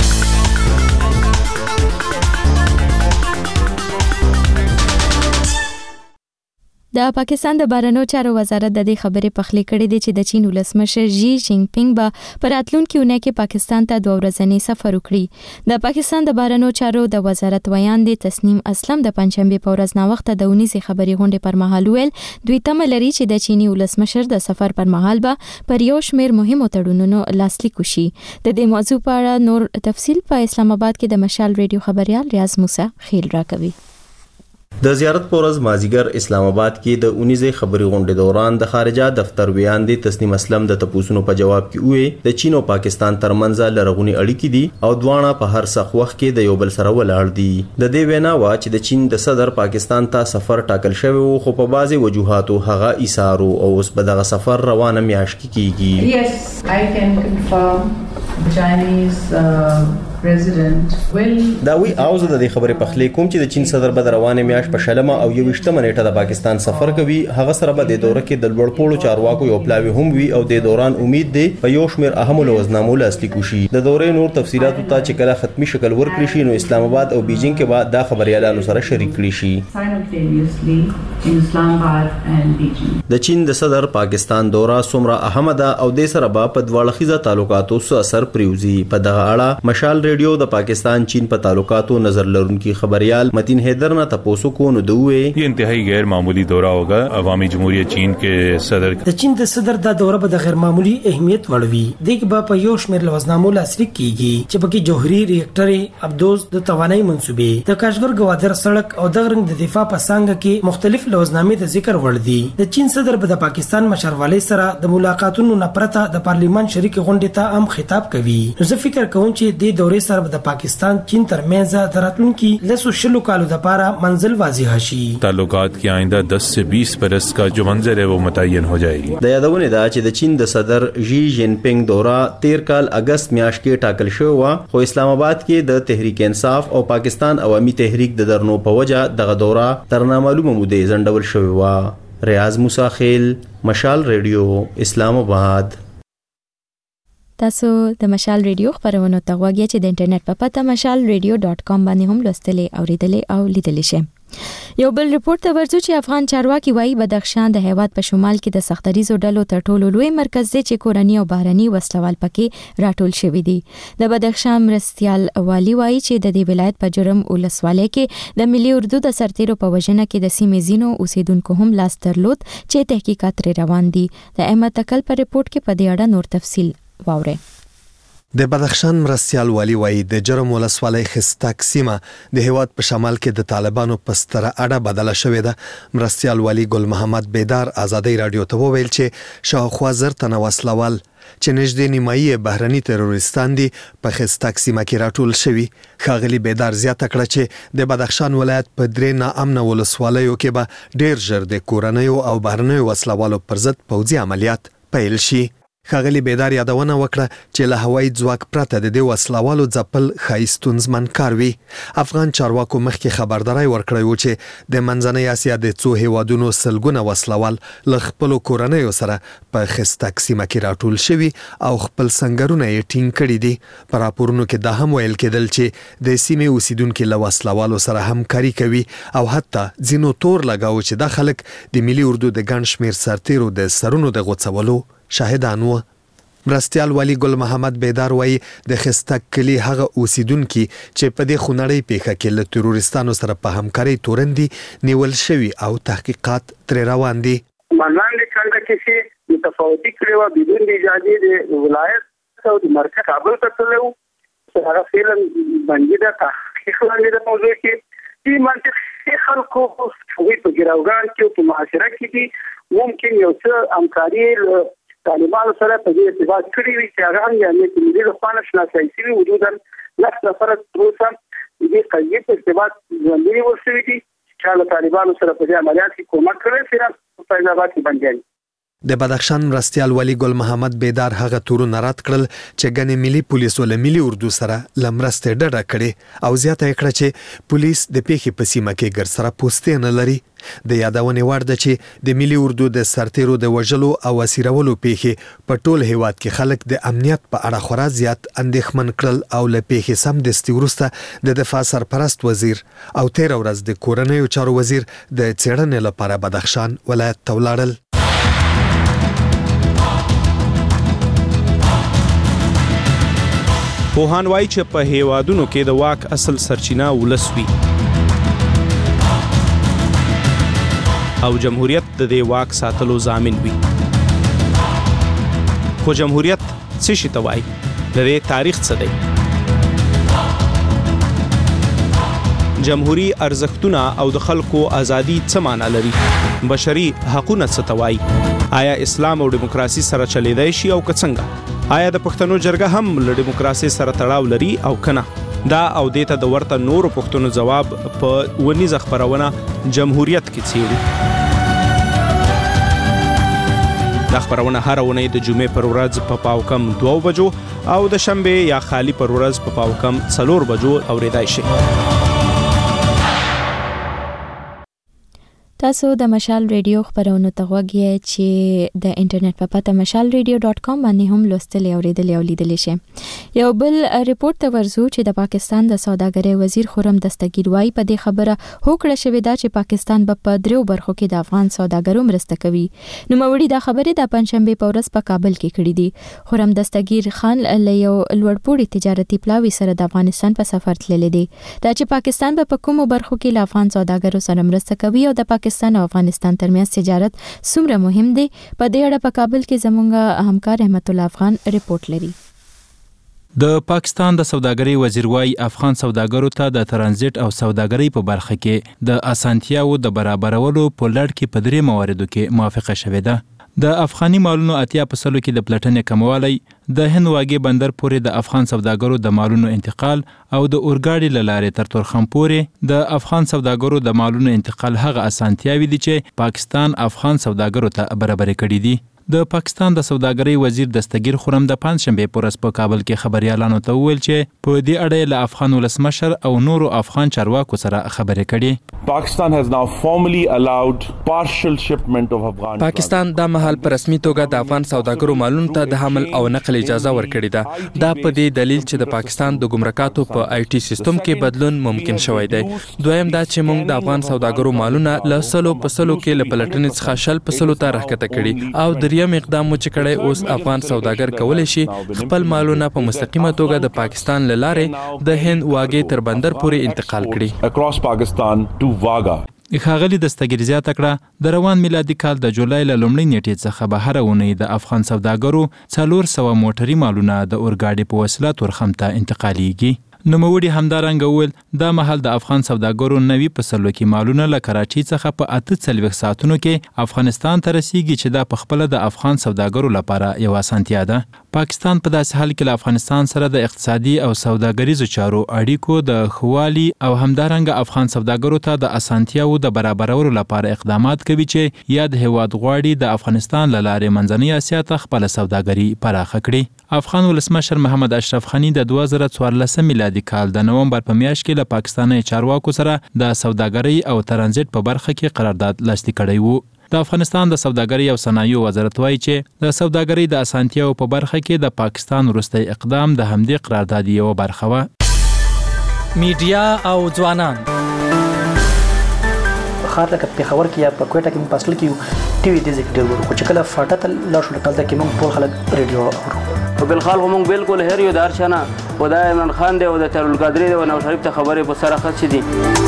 د پاکستان د بهرنیو چارو وزارت د دې خبرې پخلی کړې ده چې د چین ولسمشر ژی جین پینګ به پر راتلونکي اونۍ کې پاکستان ته 2 ورځنی سفر وکړي. د پاکستان د بهرنیو چارو د وزارت ویان دي تسنیم اسلم د پنځشنبه په ورځ نا وخت د ونیزي خبري غونډې پر مهال ویل دوی تمه لري چې د چینی ولسمشر د سفر پر مهال به پر یو شمېر مهمو تړونونو لاسلیک وشي. د دې موضوع په اړه نور تفصیل په اسلام آباد کې د مشال ریډیو خبريال ریاض موسی خیل راکوي. د زیارت پورز مازیګر اسلام آباد کې د 19 خبري غونډې دوران د خارجه دفتر ویان دي تسنیم اسلم د تپوسونو په جواب کې وې د چین او پاکستان ترمنځ لرغونی اړیکې دي او دواړه په هر څه وخت کې د یو بل سره ولاړ دي. د دې وینا وا چې د چین د صدر پاکستان ته سفر ټاکل شوی وو خو په بعضي وجوهاتو هغه ایثارو او اوس په دغه سفر روانه میاشت کیږي. Yes, I can confirm the Chinese president will دا وی اوزه د خبرې پخلی کوم چې د چین صدر به روانه میاش په شلمه او 28 نیټه د پاکستان سفر کوي. هغه سره به د دوره کې د لوړپوړو چارواکو یو پلاوی هم وي او د دوران امید دی په یو شمیر اهم لوزنامو لاسلیک شي. د دورې نور تفصيلات ته چې کله ختمي شکل ورکړي شي نو اسلام آباد او بیجینګ کې به دا خبريالانو سره شریک کړي شي. د چین د صدر پاکستان دوره څومره اهم ده او د سره په دواړه تعلقاتو سره اثر پریوزي. په دغه اړه مشال ریډیو د پاکستان چین په تعلقاتو نظر لرونکي خبريال متین حیدر نه تاسو کو نو دوه یہ انتہائی غیر معمولی دورہ ہوگا. عوامی جمہوریت چین کے صدر د چین د صدر دا دوره به د غیر معمولی اهمیت وړوي. دغه به په یو شمېر لوزنامو لاسلیک کیږي چې پکې جوهري ریاکټر ابدوز د توانایي منسوبې د کاشغر گوادر سړک او د غرنګ د دفاع په څنګه کې مختلف لوزنامې د ذکر وړ دي. د چین صدر به د پاکستان مشروالۍ سره د ملاقاتونو نه پرته د پارلیمان شریک غونډې ته هم خطاب کوي. نو زه فکر کوم چې د دورې سره د پاکستان چین ترمنځ د راتلونکي لسو شلو کالو لپاره منزل واضح شي. تعلقات کی آئندہ 10 سے 20 برس کا جو منظر ہے وہ متعین ہو جائے گی. د یادونه دا چې د چین د صدر ژی جین پینګ دوره 13 کال اگست میاشت کې ټاکل شو و خو اسلام آباد کې د تحریک انصاف او پاکستان عوامي تحریک د درنو په وجه دغه دوره تر نامعلومه موده ځنډول شوی و. ریاض موسی خیل مشال ریډیو اسلام آباد. تاسو د مشال ریډیو خبرونه ته غواړئ چې د انټرنیټ په پته mashalradio.com باندې هم لوستلې او لیدلې او لیدلې شئ. یو بل ریپورت ته ورځو چې افغان چارواکي وایي بدخشان د هیواد په شمال کې د سختریزو ډلو تر ټولو لوی مرکز دی چې کورنی او بهرني وسلوال پکې راټول شوی دي. د بدخشان مرستيال والی وایي چې د دې ولایت په جرم ولسوالۍ کې د ملي اردو د سرتیرو په وژنه کې د سیمې زینو اوسیدونکو هم لاس درلود چې تحقیقات روان دي. د احمد تکل په ریپورت کې په دې اړه نور تفصیل واورئ. د بدخشان مرستيال والی وایي د جرم ولسوالۍ خستک سیمه د هیواد په شمال کې د طالبانو په ستره اډه بدله شوې ده. مرستيال والی ګل محمد بیدار ازادي رادیو ته وویل چې شاوخوا زر تنه وسلوال چې نږدې نیمایي بهرني تروریستان دي په خستک سیمه کې راټول شوي. ښاغلي بیدار زیاته کړه چې د بدخشان ولایت په 3 ناامنه ولسوالیو کې به ډیر ژر د کورنیو او بهرنیو وسلوالو پر ضد پوځي عملیات پیل شي. ښاغلي بیدار یادونه وکړه چې له هوایي ځواک پرته د دې وسلوالو ځپل ښایستونزمن کار وي. افغان چارواکو مخکې خبرداری ورکړی و چې د منځنۍ اسیا د څو هیوادونو سلګونه وسلوال له خپلو کورنیو سره په خستک سیمه کې راټول شوي او خپل سنګرونه یې ټینګ کړي دي. په راپورونو کې دا هم ویل کېدل چې د سیمې اوسیدونکي له وسلوالو سره همکاري کوي او حتی ځینو تور لګاو چې دا خلک د ملي اردو د ګڼ شمېر سرتیرو د سرونو د غوڅولو شاهدان وو. مرستيال والی ګل محمد بیدار وایي د خستک کلی هغه اوسیدونکي چې په دې خونړۍ پیښه کې له تروریستانو سره په همکارۍ تورندي نیول شوي او تحقیقات تر روان دي. منځان څنګه چې متفاوتي کړو بدون د اجازه د ولایت او د مرکز کابل ته تلو هغه فعلا باندې د تحقیق باندې د موضوع کې چې منطقي خلکو په ګراوګان کې په معاشره کې دي ممکن یو څه همکاري طالبانو سره په دې ارتباط کړی وي چې هغه هم یعنې ملي لخوا شناسایی شوي وجودا لس نفره تر اوسه دې قضیې په ارتباط ژوندي ورسوي دي چې له طالبانو سره په دې عملیات کې کومک کړی چې په فیض آباد کې بندیان د بدخشان مرستيال والي ګل محمد بیدار هغه تورونه رد کړل چې ګنې ملي پولیسو له ملي اردو سره لمرسته ډډه کړي او زیاته کړه چې پولیس د پیښې په سیمه کې ګر سره پوسټ نه لري. د یادونې وړ ده چې د ملي اردو د سرتیرو د وژلو او اسیرولو پیښې په ټول هیواد کې خلک د امنیت په اړه خورا زیات اندېښمن کړل او له پیښې سمدستي وروسته د دفاع سرپرست وزیر او 13 ورځ د کورنیو چارو وزیر د څېړنې لپاره بدخشان ولایت ته ولاړل. پوهان وایي چې په هیوادونو کې د واک اصل سرچینه ولس وي او جمهوریت د دې واک ساتلو ضامن وي. خو جمهوریت څه شي ته وایي؟ د دې تاریخ څه دی؟ جمهوری ارزښتونه او د خلکو ازادي څه معنا لري؟ بشري حقوقونه څه ته وایي؟ آیا اسلام او دیموکراسي سره چلیدای شي او که څنګه؟ آیا د پښتنو جرګه هم له دیموکراسي سره تړاو لري او کنه؟ دا او دیته د ورته نورو پښتنو جواب په ونیزه خبرونه جمهوریت کې څیړي. دا خبرونه هر ونې د جمعې پر ورځ په پاوکم 2 بجو او د شنبه یا خالی پر ورځ په پاوکم 4 بجو اوریدای شي. تاسو د مشال ریډیو خبرونو ته غوږ یې چې د انټرنیټ په پته mashalradio.com باندې هم لوستلی او لیدلی او لیدلی شئ. یو بل ریپورت ته ورځو چې د پاکستان د سوداګرۍ وزیر خرم دستگیر وایي په دې خبره هوکړه شوې ده چې پاکستان به په 3 برخو کې د افغان سوداګرو مرسته کوي. نوموړي دا خبرې د پنځشنبه په ورځ په کابل کې کړې دي. خرم دستگیر خان له یو لوړپوړي تجارتي پلاوي سره د افغانستان په سفر تللی دی. دا چې پاکستان به په کومو برخو کې له افغان سوداګرو سره مرسته کوي او د پاکستان او افغانستان ترمنځ تجارت څومره مهم دی، په دې اړه په کابل کې زموږ همکار رحمت الله افغان ریپورت لري. د پاکستان د سوداګرۍ وزیر وايي افغان سوداګرو ته د ترانزیت او سوداګرۍ په برخه کې د اسانتیاو د برابرولو په لړ کې په 3 مواردو کې موافقه شوې ده. د افغاني مالونو 80% کې د پلټنې کموالی، د هند واګې بندر پورې د افغان سوداګرو د مالونو انتقال او د اورګاډي له لارې تر تورخم پورې د افغان سوداګرو د مالونو انتقال هغه اسانتیاوي دي چې پاکستان افغان سوداګرو ته برابر کړي دي. د پاکستان د سوداګرۍ وزیر دستگیر خرم د پنځشنبه په ورځ په کابل کې خبريالانو ته وویل چې په دې اړه له افغان ولسمشر او نورو افغان چارواکو سره خبرې کړي. Pakistan has now formally allowed partial shipment of Afghan. پاکستان د مهال په رسمي توګه د افغان سوداګرو مالونو ته د حمل او نقل اجازه ورکړې ده. دا په دې دلیل چې د پاکستان د ګمرکاتو په آی ټي سیستم کې بدلون ممکن شوی دی. دویم دا چې موږ د افغان سوداګرو مالونه له سلو په سلو کې له پلټنې څخه شل په سلو ته راکته کړي او دریم اقدام مو چې کړی اوس افغان سوداګر کولی شي خپل مالونه په مستقیمه توګه د پاکستان له لارې د هند واګې تر بندر پورې انتقال کړي. Across Pakistan to Vaga. ښاغلي دستگیر زیاته کړه د روان میلادي کال د جولای له لومړۍ نیټې څخه به هره اونۍ د افغان سوداګرو 400 موټري مالونه د اورګاډي په وسیله تورخم ته انتقالیږي. نوموړي همدارنګه وویل دا مهال د افغان سوداګرو 90% کې مالونه له کراچۍ څخه په 48 ساعتونو کې افغانستان ته رسیږي چې دا په خپل د افغان سوداګرو لپاره یو اسانتیا ده. پاکستان په داسې حال کې له افغانستان سره د اقتصادي او سوداګریزو چارو اړیکو د خوالي او همدارنګه افغان سوداګرو ته د اسانتیاو د برابرولو لپاره اقدامات کوي چې یا د هیواد غواړي د افغانستان له لارې منځنۍ اسیا ته خپل سوداګري پراخه کړي. افغان ولسمشر محمد اشرف غنی د 2014 میلادي کال د نومبر په میاشت کې له پاکستاني چارواکو سره د سوداګرۍ او ترانزیت په برخه کې قرارداد لاسلیک کړی وو. د افغانستان د سوداګرۍ او صنایعو وزارت وایي چې د سوداګرۍ د اسانتیاو په برخه کې د پاکستان وروستی اقدام د همدې قرارداد یو برخه و. میډیا او ځوانان خاطر لکه پیښور کې یا په کوټه کې پاسل کې ټي وي د ذکر ورو خو چې کله فاټه لا شو کله کې موږ ټول خلک ریډیو اورو په بل خلکو موږ بالکل هر یو دارشنه خدای عمران خان دی او د ترول قادری دی او نو شریف ته خبرې په سره خاص دي.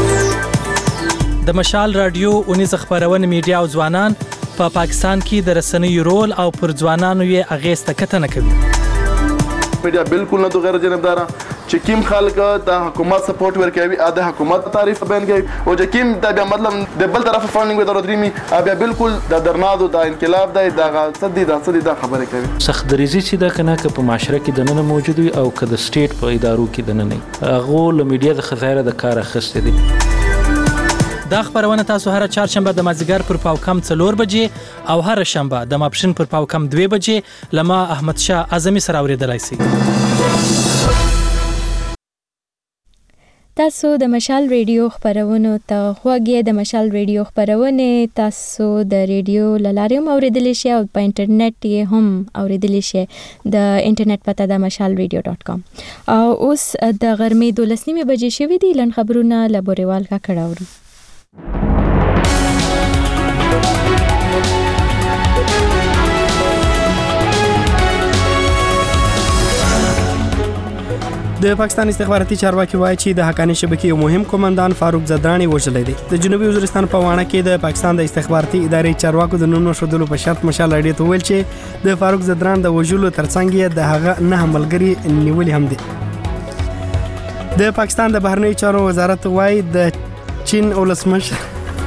د مشال رادیو اونیز خبرونه میډیا او ځوانان په پاکستان کې د رسنیو رول او پر ځوانانو یې اغیزه کتنه کوي. میډیا بالکل نه غیر جانبدار چې کیم خلک د حکومت سپورټ ورکوي د حکومت تعریف بیان کوي او چې کیم د بیا مطلب د بل طرف فاندینګ ودر درېمي بیا بالکل د درنادو د انقلاب د صدې د خبره کوي. سخت دریزي چې دا کنه په معاشره کې د نن موجود وي او که د سټیټ په ادارو کې د نن نه هغه له میډیا د خزایره د کار اخیسته دي. دا خبرونه تاسو هر چهارشنبه د مازیګر پر پاو کم 4 بجې او هر شنبه د ماپښین پر پاو کم 2 بجې لما احمد شاه اعظمي سره اوریدلای شئ. تاسو د مشال ریډیو خبرونه ته خوږی د مشال ریډیو خبرونه تاسو د ریډیو لارې هم اوریدلی شئ او په انټرنیټ یې هم اوریدلی شئ. د انټرنیټ پته د mashalradio.com. او اوس د غرمې 12 بجې شوې دي. لن خبرونه لبوریوال کا کړاورو. د پاکستان استخباراتي چارواکي وایي چې د حقانی شبکې یو مهم قومندان فاروق زدرانی وژل دی. د جنوبي وزیرستان په وانه کې د پاکستان د استخباراتي ادارې چارواکو د نونو شودلو په شرط مشال اړې ته ویل چې د فاروق زدران د وژلو ترڅنګ یې د هغه نه ملګری نیولې هم دي. د پاکستان د بهرنی چارو وزارت وایي د چین ولسمشر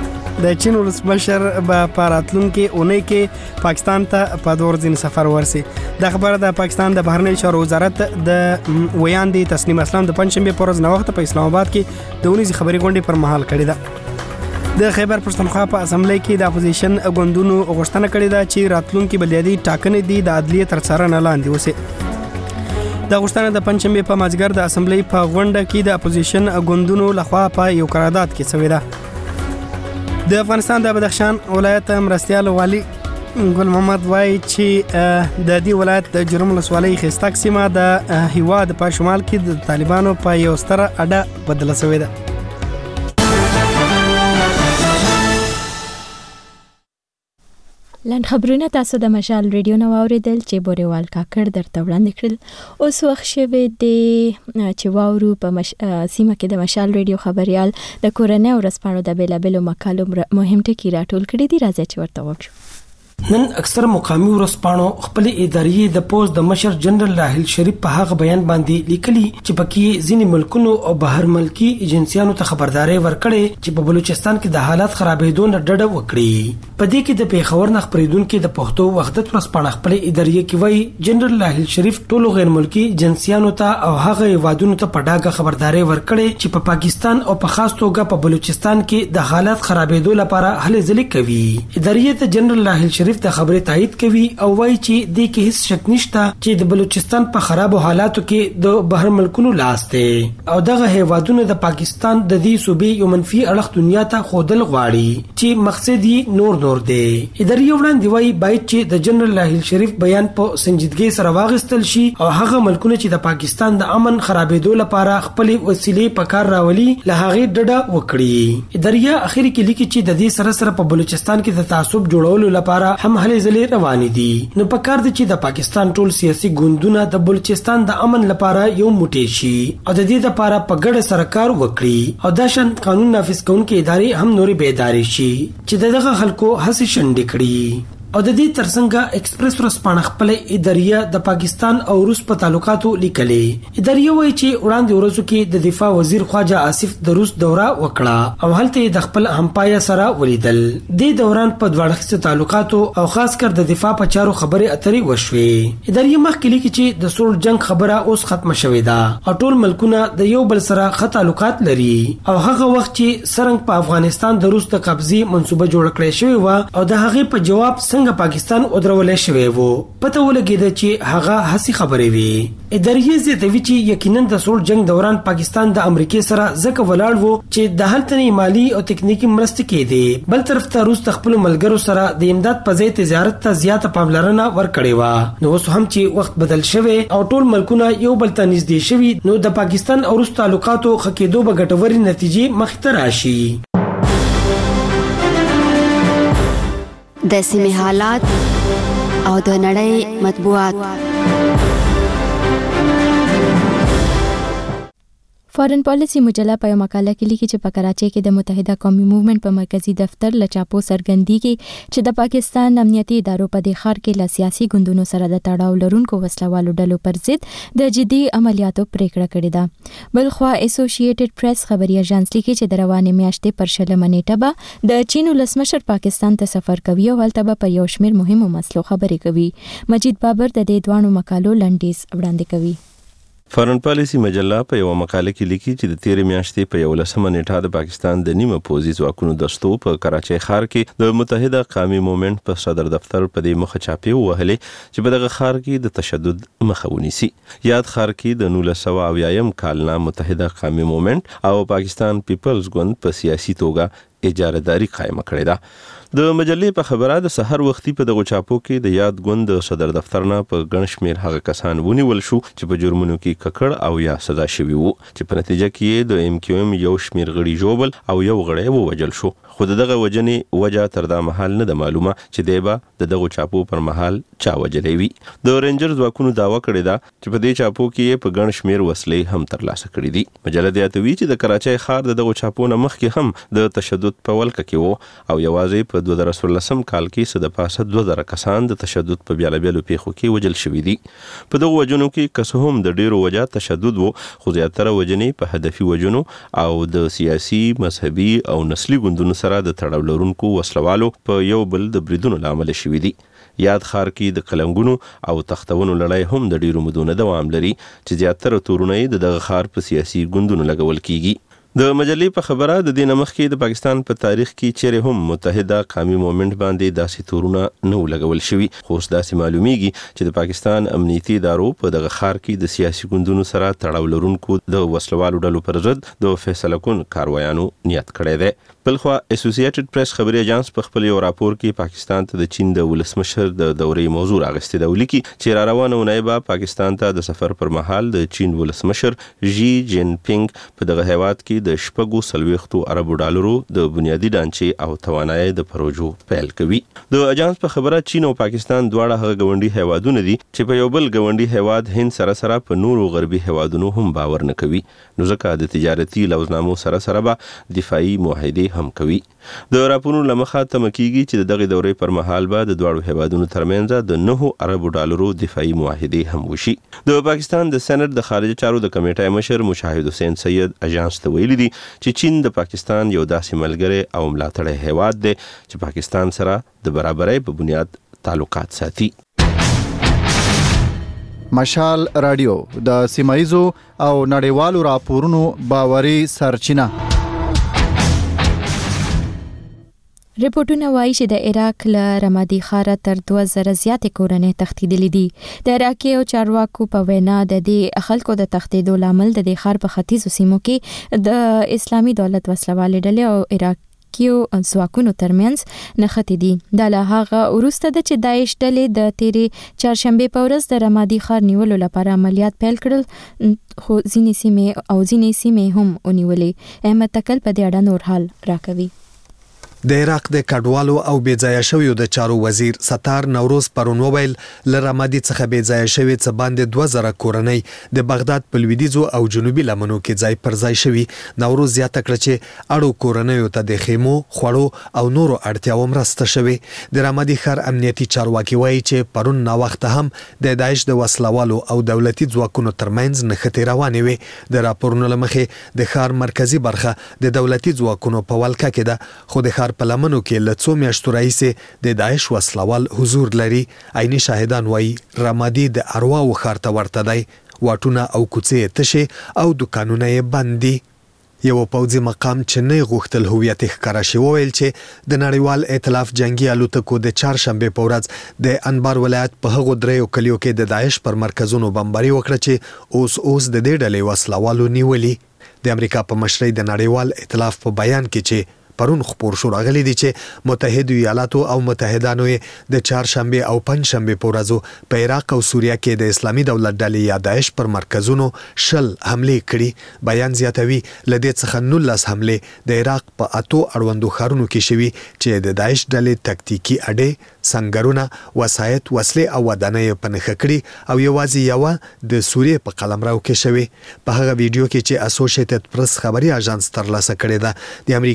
په راتلونکي اونۍ کې پاکستان ته په 2 ورځې سفر ورسي. دا خبره د پاکستان د بهرنی چارو وزارت د ویاندې تسنیم اسلام د پنځشنبه پر ورځ نو وخت په اسلام آباد کې د ونیزي خبري غونډې پر مهال کړې ده. د خیبر پښتونخوا په اسمبلی کې د اپوزیشن غوندونو غوښتنه کړې ده چې راتلونکي بلدیاتي ټاکنې د عدلیه تر څارنې لاندې وسی. د غوښتنه د پنځشنبه په مازیګر د اسمبلی په غونډه کې د اپوزیشن غوندونو لخوا په یو قرارداد کې شوې ده. د افغانستان د بدخشان ولایت مرستیال والی ګل محمد وایي چې د دې ولایت د جرم ولسوالۍ خستک سیمه د هیواد په شمال کې د طالبانو په یو ستر اډه بدله شوې ده. لاند خبرونه تاسو د مشال ریډیو نو اوریدل چې بوریوال کاکړ درته وړاندې کړل. اوس وخت شوی دی چې واورو په سیمه کې د مشال ریډیو خبريال د کورنۍ ورسپانو د بیلابلو مقالو مهم ټکی راټول کړي دي. راځي چې ورته وګورو. نن اکثر مقامی ورسپانو خپل ادارې د پوز د مشر جنرال راحیل شریف په هغه بیان باندې لیکلي چې پکې ځینې ملکونو او بهر ملکی ایجنسیانو ته خبرداري ورکړي چې په بلوچستان کې د حالات خرابېدو نه ډډه وکړي. په دې کې د پیښور نه خبرېدونکو د پښتو وحدت ورسپانه خپل ادارې کې وایي جنرال راحیل شریف ټولو غیر ملکی ایجنسیانو ته او هغه هیوادونو ته په ډاګه خبرداري ورکړي چې په پاکستان او په خاص توګه په بلوچستان کې د حالات خرابېدو لپاره هلې ځلې کوي. ادارې ته جنرال راحیل شریف د خبرې تایید کوي او وایي چې د کې هیڅ شک نشته چې د بلوچستان په خرابو حالاتو کې د بهر ملکونو لاس دی او دغه هیوادونو د پاکستان د دې صوبې یو منفي اړخ دنیا ته خودل غواړي چې مقصد یې نور دی. ادارې وړاندې وایي باید چې د جنرال راحیل شریف بیان په سنجیدګۍ سره واغستل شي او هغه ملکونه چې د پاکستان د امن خرابېدو لپاره خپل وسیلې په کار راولي له هغه ډډه وکړي. ادارې اخر کې لیکي چې د دې سره په بلوچستان کې د تعصب جوړولو لپاره هم هلې ځلې روانې دي. نو پکار دي چې د پاکستان ټول سیاسي ګوندونه د بلوچستان د امن لپاره یو موټی شي او د دې لپاره په ګډه سره کار وکړي او د شان قانون نافذ کوونکې ادارې هم نوري بیداری شي چې دغه خلکو هڅې شنډې کړي. او د دې ترڅنګ ایکسپریس ورسپانه خپل ادارې د پاکستان او روس په تعلقاتو لیکلې. ادارې وایي چې وړاندې ورځو کې د دفاع وزیر خواجه آصف د روس دوره وکړه او هلته د خپل همپایا سره ولیدل. د دوران په دواړه تعلقاتو او خاص کر د دفاع په چارو خبرې اترې وشوې. ادارې مخکې لیکي چې د سول جنگ خبره اوس ختمه شوې ده او ټول ملکونه د یو بل سره ښه تعلقات لري او هغه وخت چې څرنګه په افغانستان د روس د قبضې منصوبه جوړ کړې شوې و او د هغې په جواب پاکستان ودرولې شوی وو پته ولګیده چې هغه هسي خبرې وي. ادارې زیاتوي چې یقینا د سول جنگ دوران پاکستان د امریکای سره ځکه ولاړ وو چې د هلته مالی او تکنیکی مرسته کېده. بل طرف ته روس خپل ملګرو سره د امداد په ځای تجارت ته زیاته پاملرنه ورکړې و. نو اوس هم چې وخت بدل شوی او ټول ملکونه یو بل ته نږدې شوي نو د پاکستان او روس تعلقاتو خکېدو به ګټوري نتیجې مخ ته راشي. د سیمې حالات او د نړۍ مطبوعات. فارن پالیسی مجله په یو مقاله کې لیکي چې په کراچۍ کې د متحده قومي موومېنټ په مرکزی دفتر لچاپو څرګندېږي چې د پاکستان امنیتي ادارو په دې ښار کې له سیاسي ګوندونو سره د تړاو لرونکو وسلوالو ډلو پر ضد د جدي عملیاتو پریکړه کړې ده. بلخوا اسوسییټډ پریس خبري اژانس لیکي چې د روانې میاشتې پر 20 نیټه به د چین ولسمشر پاکستان ته سفر کوي او هلته به په یو شمېر مهمو مسلو خبرې کوي. مجید بابر د دې دوانو مقالو لنډیز وړاندې کوي. فارن پالیسی مجله په یو مقاله کې لیکي چې د تیرې میاشتې په 11 نیټه د پاکستان د نیمه پوځي ځواکونو دستو په کراچۍ ښار کې د متحده قومي مومنت په صدر دفتر په دې مخه چاپی وهلې چې په دغه ښار کې د تشدد مخه ونیسي. یاد ښار کې د 1980 کال نه متحده قومي مومنت او پاکستان پیپلز ګوند په سیاسي توګه اجارهداري قائم کړې ده. د مجلې په خبره د سحر وختي په دغه چاپو کې د یاد ګوند صدر دفتر نه په ګڼ شمېر هغه کسان ونیول شو چې په جرمونو کې ککړ او یا سزا شوي وو چې په نتیجه کې د ام کیو ام یو شمېر غړي ژوبل او یو غړی ووجل شو. خو دغه وجنې وجه تر دا مهال نه د معلومه چې دی به دغه چاپو پر مهال چا وجلې وي. د رینجر ځواکونو داوا کړې ده چې په دې چاپو کې په ګڼ شمېر وسلې هم ترلاسه کړې دي. مجله زیاتوي چې د کراچۍ ښار د دغه چاپو نه مخکې هم د تشدد په ولکه کې وو او یوازې په 2014 کال کې څه د پاسه 2000 کسان د تشدد په بیلابیلو پیښو کې وجل شوي دي. په دغه وجنو کې که هم د ډیرو وجه تشدد وو خو زیاتره وجنې په هدفي وجنو او د سیاسي مذهبي او نسلي ګوندونو سره د تړاو لرونکو وسلوالو په یو بل د بریدونو لامل شوي دي. یاد ښار کې د قلمګونو او تختونو لړۍ هم د ډیرو مودو دوام لري چې زیاتره تورونه د دغه ښار په سیاسي ګوندونو لګول کیږي. د مجلې په خبره د دې نه مخکې د پاکستان په تاریخ کې چیرې هم متحده قومي مومنت باندې داسې تورونه نه لګول شوي خو اوس داسې معلومیږي چې د پاکستان امنیتي ادارو په دغه ښار کې د سیاسي ګوندونو سره تړاو لرونکو د وسلوالو ډلو پر ضد د فیصله کن کاروایانو نیت کړی دی. بلخوا اسوسییټډ پریس خبري اژانس په خپل یو راپور کې پاکستان ته د چین د ولسمشر د دورې موضوع راغستې ده ولیکي چې را روانه ونایبه پاکستان ته د سفر پر مهال د چین ولسمشر ژی جین پینګ په دغه هیواد کې د شپږو سلويختو اربو ډالرو د بنیادی ډانچې او توانایي د پروژو پیل کوي. د اژانس په خبره چین او پاکستان دواړه هغه ګوندي هیوادونه دي چې په یو بل ګوندي هیواد هند سره په نورو غربي هیوادونو هم باور نه کوي نو ځکه د تجارتي لوزنامو سره به دفاعي معاهده هم کوي. د راپورونو لمخه تم کیږي چې دغه دورې پر مهال به د دوړو هیوادونو ترمنځ د 9 اربو ډالرو دفاعي معاهده هم وشي. د پاکستان د سېنات د خارجه چارو د کمیټې مشر مشاهد حسین سید اژانس ته ویلي دي چې چین د پاکستان یو داسې ملګری او ملاتړی هیواد دی چې پاکستان سره د برابرۍ په بنیاد تعلقات ساتي. مشال رادیو د سیمایزو او نړیوالو راپورونو باوري سرچینه. ریپورتونه وایي چې د عراق له رمادي ښاره تر 2000 زیاتې کورنۍ تښتېدلې دي. د عراقي او چارواکو په وینا د دې خلکو د تښتېدو لامل د دې ښار په ختیځو سیمو کې د اسلامي دولت وسلوالې ډلې او عراقیو ځواکونو ترمنځ نښتې دي. دا له هغه وروسته ده چې داعش ډلې د تیرې چهارشنبې په ورځ د رمادي ښار نیولو لپاره عملیات پیل کړل خو ځینې سیمې هم ونیولې. احمد تکل په دې اړه نور حال راکوي. د عراق د کډوالو او بیځایه شویو د چارو وزیر ستار نوروز پرون وویل لرمادي څخه بیځایه شوی څه باندې 2000 کورنۍ د بغداد په لویدیځو او جنوبي لمنو کې ځای پر ځای شوی. نوروز زیاته کړ چې اړو کورنۍ ته د خیمو خوړو او نورو اړتیاو مرسته شوی. د رمادي ښار امنیتي چارواکي وایي چې پرون نا وخت هم د داعش د وسلوالو او دولتي ځواکونو ترمنځ نښتې روانې وي. د راپورونو لمخې د ښار مرکزی برخه د دولتي ځواکونو په ولکه کې ده خو د ښار په لمنو کې له څو میاشتو راهیسې د داعش وسلوال حضور لري. عیني شاهدان وایي رمادي د ارواو ښار ته ورته دی. واټونه او کوڅې تشې او دکانونه یې بند دي. یو پوځي مقام چې نه غوښتل هویت ښکارا شي وویل چې د نړیوال ائتلاف جنگي الوتکو د چهارشنبې په ورځ د انبار ولایت په هغو دریو کلیو کې د داعش پر مرکزونو بمباري وکړه چې اوس د دې ډلې وسلوالو نیولي. د امریکا په مشرۍ د نړیوال ائتلاف په بیان کې چې پرون خبر شو راغلي دي چې متحده ایالاتو او متحدانو د چهارشنبه او پنځشنبه په ورځو په عراق او سوریه کې د اسلامي دولت ډلې یا داعش پر مرکزونو شل حمله کړي. بیان زیاتوي لدې څخه 19 حمله د عراق په 8 اړوندو ښارونو کې شوي چې د داعش ډلې تکتیکی اډې سنگرونه وسایت وسلې او ودانۍ په نښه کړي او یوازې یو د سوریه په قلمرو کې شوي. په هغه ویډیو کې چې اسوسییټډ پریس خبري اژانس ترلاسه کړی ده د امریکایي جټ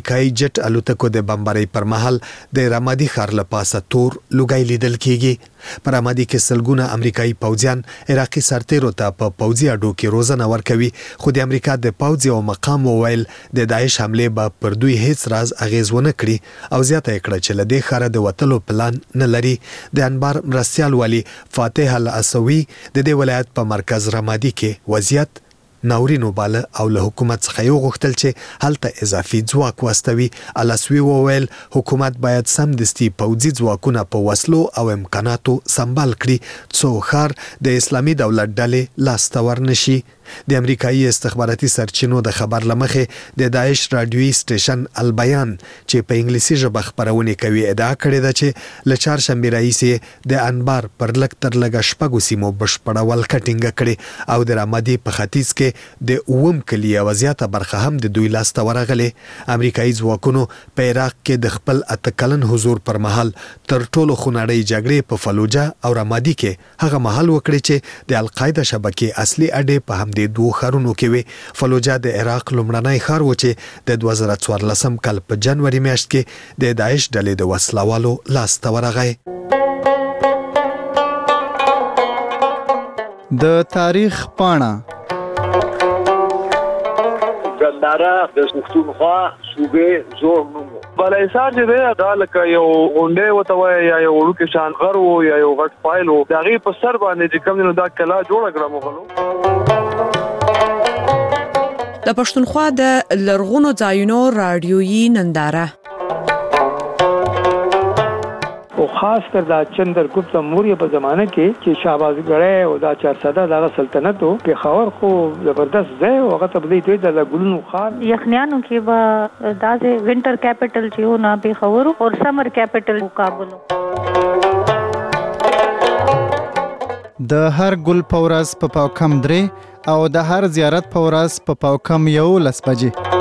جټ الوتکو د بمبارۍ پر مهال د رمادي ښار له پاسه تور لوګی لیدل کیږي. په رمادي کې سلګونه امریکایي پوځیان عراقي سرتیرو ته په پوځي اډو کې روزنه ورکوي، خو د امریکا د پوځ یو مقام وویل د داعش حمله به پر دوی هیڅ راز اغیز ونه کړي او زیاته یې کړه چې له دې ښاره د وتلو پلان نه لري. د انبار مرستیال والي فاتح الاسوي د دې ولایت په مرکز رمادي کې وضعیت ناورین وباله او له حکومت څخه یو غوښتل چې هلته اضافي ځواک واستوي. الاسوي وویل حکومت باید سمدستي پوځي ځواکونه په وسلو او امکاناتو سمبال کړي څو ښار د اسلامي دولت ډلې لاسته ورنشي. د امریکایي استخباراتي سرچینو د خبر لمخې د داعش رادیوي سټیشن البیان چې په انګلیسي ژبه خبرونه کوي ادعا کړې ده چې له چهارشنبې راهیسې د انبار پر لږ تر لږه شپږو سیمو بشپړه ولکه ټینګه کړې او د رمادي په ختیځ کې د اووم کلي یوه زیاته برخه هم د دوی لاسته ورغلې. امریکایي ځواکونو په عراق کې د خپل 8 کلن حضور پر مهال تر ټولو خونړۍ جګړې په فلوجه او رمادي کې هغه مهال وکړي چې د القاعده شبکې اصلي اډې په هم د دوه ښارونو کې وي. فلوجه د عراق لومړنی ښار و چې د 2014 کال په جنوري میاشت کې د داعش ډلې د وسلوالو لاسته ورغی. د تاریخ پاڼه ګنداره د پښتونخوا صوبې زور نومو بلایسار چې دی دا لکه یو غونډې وته وای یا یو وړوکی شان غر و یا یو غټ فایل و د هغې په سر باندې چې کوم نو دا کلا جوړه کړه مغلو. د پښتونخوا د لرغونو ځایونو رادیويي ننداره او خاص کر دا چندرګپت موریه په زمانه کې چې شهبازګړی او دا 400 دغه سلطنت په خاور خو زبردست ځای او هغه ته دوی د ګلونو خار یخنیانو کې به دا د وینټر کیپټل چې و نه په خاور او سمر کیپټل کابل. د هر ګل پورس په پاوکم درې او د هر زیارت پورس په پاوکم 11 بجې.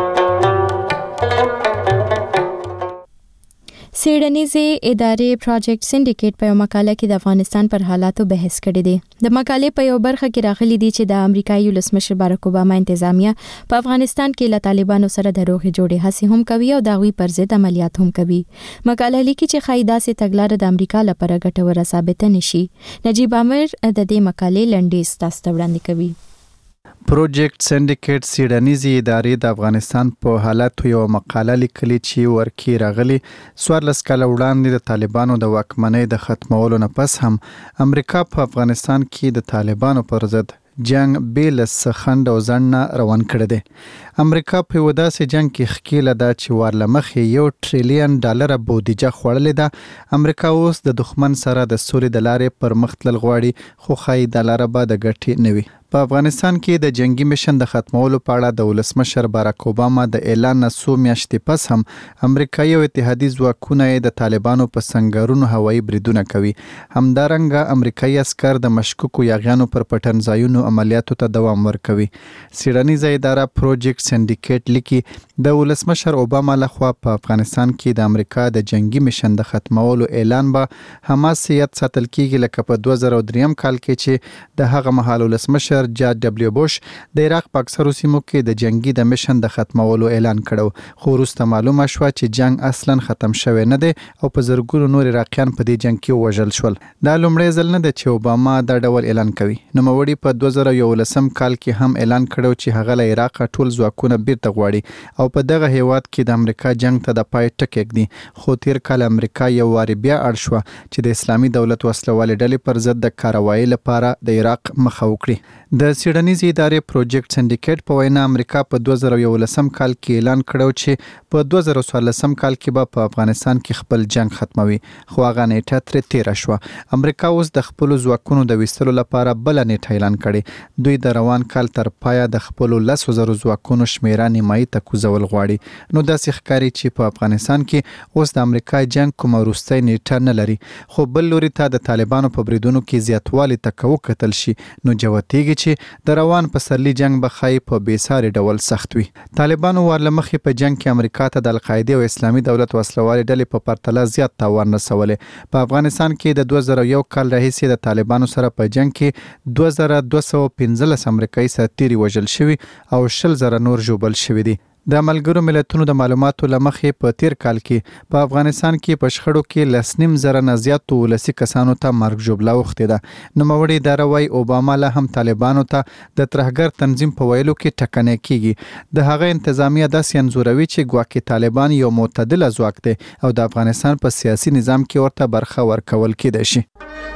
سیډنیزې ادارې پروجیکټ سینډیکیټ په یو مقاله کې د افغانستان پر حالاتو بحث کړی دی. د مقالې په یو برخه کې راغلي دي چې د امریکایي ولسمشر باراک اوباما انتظامیه په افغانستان کې له طالبانو سره د روغې جوړې هڅې هم کوي او د هغوی پر ضد عملیات هم کوي. مقاله لیکي چې ښایي داسې تګلاره د امریکا لپاره ګټوره ثابته نشي. نجیب عامر د دې مقالې لنډیز تاسو ته وړاندې کوي. پروجیکټ سینډیکیټ سیډنیزي ادارې د افغانستان په حالاتو یو مقاله لیکلي چې ورکی راغلي 14 کال وړاندې د طالبانو د واکمنۍ د ختمولو نه پس هم امریکا په افغانستان کې د طالبانو پر ضد جنگ بیل سخند او ځنه روان کړی دی. امریکا په وداسې جنگ کې خکیله ده چې ورلمخې $1 ټریلیون بودیجه خوړلې ده. امریکا اوس د دښمن سره د سولې د لارې پر مخ تلل غواړي خو ښایي دا لاره به د ګټې نه وي. په افغانستان کې د جنگي میشن د ختمولو په اړه د ولسمشر باراک اوباما د اعلان نه څو میاشتې پس هم امریکایي او اتحادي ځواکونه د طالبانو په سنگرونو هوایي بریدونه کوي. همدارنګه امریکایي عسکر د مشکوکو یاغیانو پر پټنځایونو عملیاتو ته دوام ورکوي. سیډنیزه اداره پروجیکټ سینډیکیټ لیکي د ولسمشر اوباما لخوا په افغانستان کې د امریکا د جنگي میشن د ختمولو اعلان به حماسیت ساتل کیږي لکه په 2003 کال کې چې د هغه مهال ولسمشر جورج ډبلیو بوش د عراق په اکثرو سیمو کې د جنگي د میشن د ختمولو اعلان کړو خو وروسته معلومه شوه چې جنگ اصلا ختم شوی نه دی او په زرګونو نور عراقیان په دې جنگ کې وژل شول. دا لومړی ځل نه دی چې اوباما دا ډول اعلان کوي. نوموړي په 2011 کال کې هم اعلان کړو چې هغه له عراق ټول ځواکونه بیرته غواړي او په دغه هیواد کې د امریکا جنگ ته د پای ټکی ږدي. خو تیر کال امریکا یو واری بیا اړ شوه چې د اسلامي دولت وسلوالې ډلې پر ضد د کاروایی لپاره د عراق مخه وکړي. د سیډنیزي ادارې پروجیکټ سینډیکیټ په وینا امریکا په 2011 کال کې اعلان کړو چې په 2014 کال کې به په افغانستان کې خپل جنگ ختموي خو هغه نیټه ترې تیره شوه. امریکا اوس د خپل ځواکونو د ویستلو لپاره بل نیټه اعلان کړي. دوی د روان کال تر پایه د خپل 10,000 ځواکونو شمیره نیمایي ته کوزول غواړي. نو داسې ښکاري چې په افغانستان کې اوس د امریکا جنگ کومه وروستۍ نیټه نه لري. خو بل لوري ته د طالبانو په بریدونو کې زیاتوالی ته وکتل شي نو جوتیږي چې د روان پسرلی جنگ به خای په بیساري ډول سخت وي. طالبانو ورلمخې په جنگ کې امریکا ته د القاعده او اسلامي دولت وسلوالې ډلې په پرتله زیات تاوان رسولې. په افغانستان کې د 2001 کال راهیسې د طالبانو سره په جنگ کې 2215 امریکایي سرتیري وژل شوي او 20,000 نور ژوبل شوي دي. د ملګرو ملتونو د معلوماتو لمخې په تیر کال کې په افغانستان کې په شخړو کې 2.5 نه زیات ولسی کسانو ته مرګ ژوبله وخته ده. نوموړي اداره وايي اوباما له هم طالبانو ته د ترهګر تنظیم په ویلو کې ټکنۍ کیږي. د هغه انتظامیه داسې انځوروي چې ګواکې طالبان یو معتدل ځواک دی او د افغانستان په سیاسي نظام کې ورته برخه ورکول کېدای شي.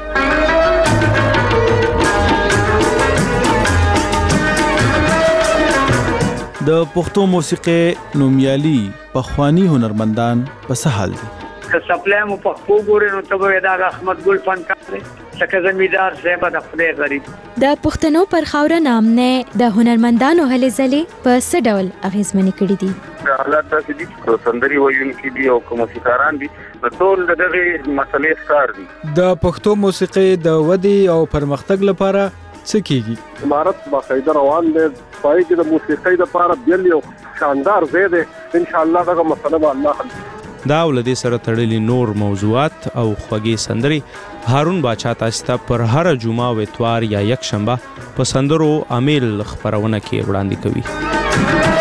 د پښتو موسیقي نومیالي پخوانی هنرمندان په څه حال دي؟ که سپلای مو پښتو ګورې نو ته به دا احمد ګل فنکار دی څنګه زمیدار صاحب د خدای غریب. د پښتنو پر خاوره نامنه د هنرمندانو هلې ځلې په څه ډول اغیزمنې کړي دي؟ حالات داسې دي چې سندري ویونکي دي او موسیقاران دي ټول دغه مسلې ښکار دي. د پښتو موسیقي د ودی او پرمختګ لپاره څه کیږي؟ امارت باقاعده روان دی پای کې د موسیقۍ لپاره بیل یو شاندار ځای دی. ان شاء الله دغه مسله به الله حل کړي. دا ولدي سره تړلي نور موضوعات او خوږې سندري هارون باچا تاسو ته پر هر جمعه او اتوار یا یک شنبه په سندرو امیل خبرونه کې وړاندې کوي.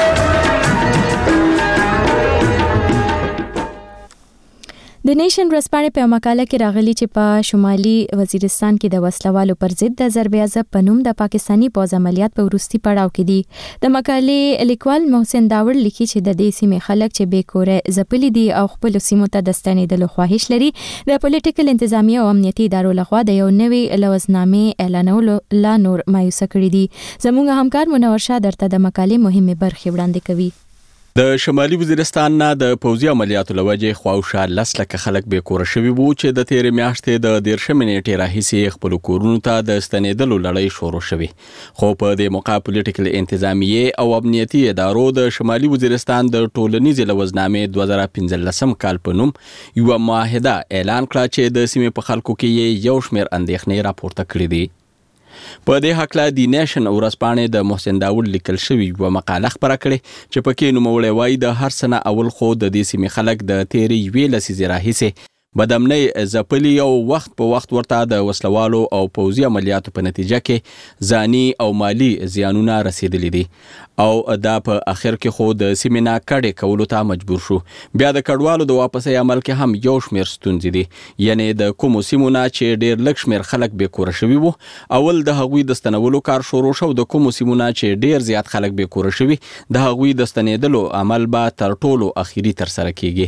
د نیشن ورځپاڼې په مقاله کې راغلي چې په شمالي وزیرستان کې د وسلوالو پر ضد د ضرب عضب په نوم د پاکستانی پوځ عملیات په وروستي پړاو کې دي. د مقالې لیکوال محسن داوړ لیکي چې د دې سیمې خلک چې بیکوره ځپلي دي او خپل سیمو ته د ستنېدلو خواهش لري د پولیټیکل انتظامیه او امنیتي ادارو لخوا د یو نوي لوزنامې اعلانولو لا نور مایوسه کړي دي. زموږ همکار منور شاه درته د مقالې مهمه برخې وړاندې کوي. د شمالي وزیرستان نه د پوځي عملیاتو لوجې خواوشا 10 لکه خلک بیکوره شوي وو چې د تیرې میاشتې د 13 نیټې راهیسې خپل کورونو ته د ستنېدلو لړۍ شروع شوې. خو په دې موقع پولیټیکل انتظامیه او امنیتي ادارو د شمالي وزیرستان د ټولنیز لوزنامې 2015 کال په نوم یو معاهده اعلان کړه چې د سیمې په خلکو کې یو شمېر اندېښنې راپورته کړې دي. په دې حق د نیشن ورځپاڼې د محسن داوود لیکل شوی یو مقاله خبره کړې چې پکې نوموړی وایي د هر سنه اول خو د دې سیمې خلک د تیرې یوې لسیزې راهیسې بدامنۍ ځپلي او وخت په وخت ورته د وسلوالو او پوځي عملیاتو په نتیجه کې ځاني او مالی زیانونه رسیدلي دي او دا په اخر کې خو د سیمې نه کډې کولو ته مجبور شو. بیا د کډوالو د واپسۍ عمل کې هم یو شمېر ستونزې دي، یعنی د کومو سیمو نه چې ډېر لږ شمېر خلک بیکوره شوي وو اول د هغوی د ستنولو کار شروع شو، د کومو سیمو نه چې ډېر زیات خلک بیکوره شوي د هغوی د ستنېدلو عمل به تر ټولو اخیری ترسره کیږي.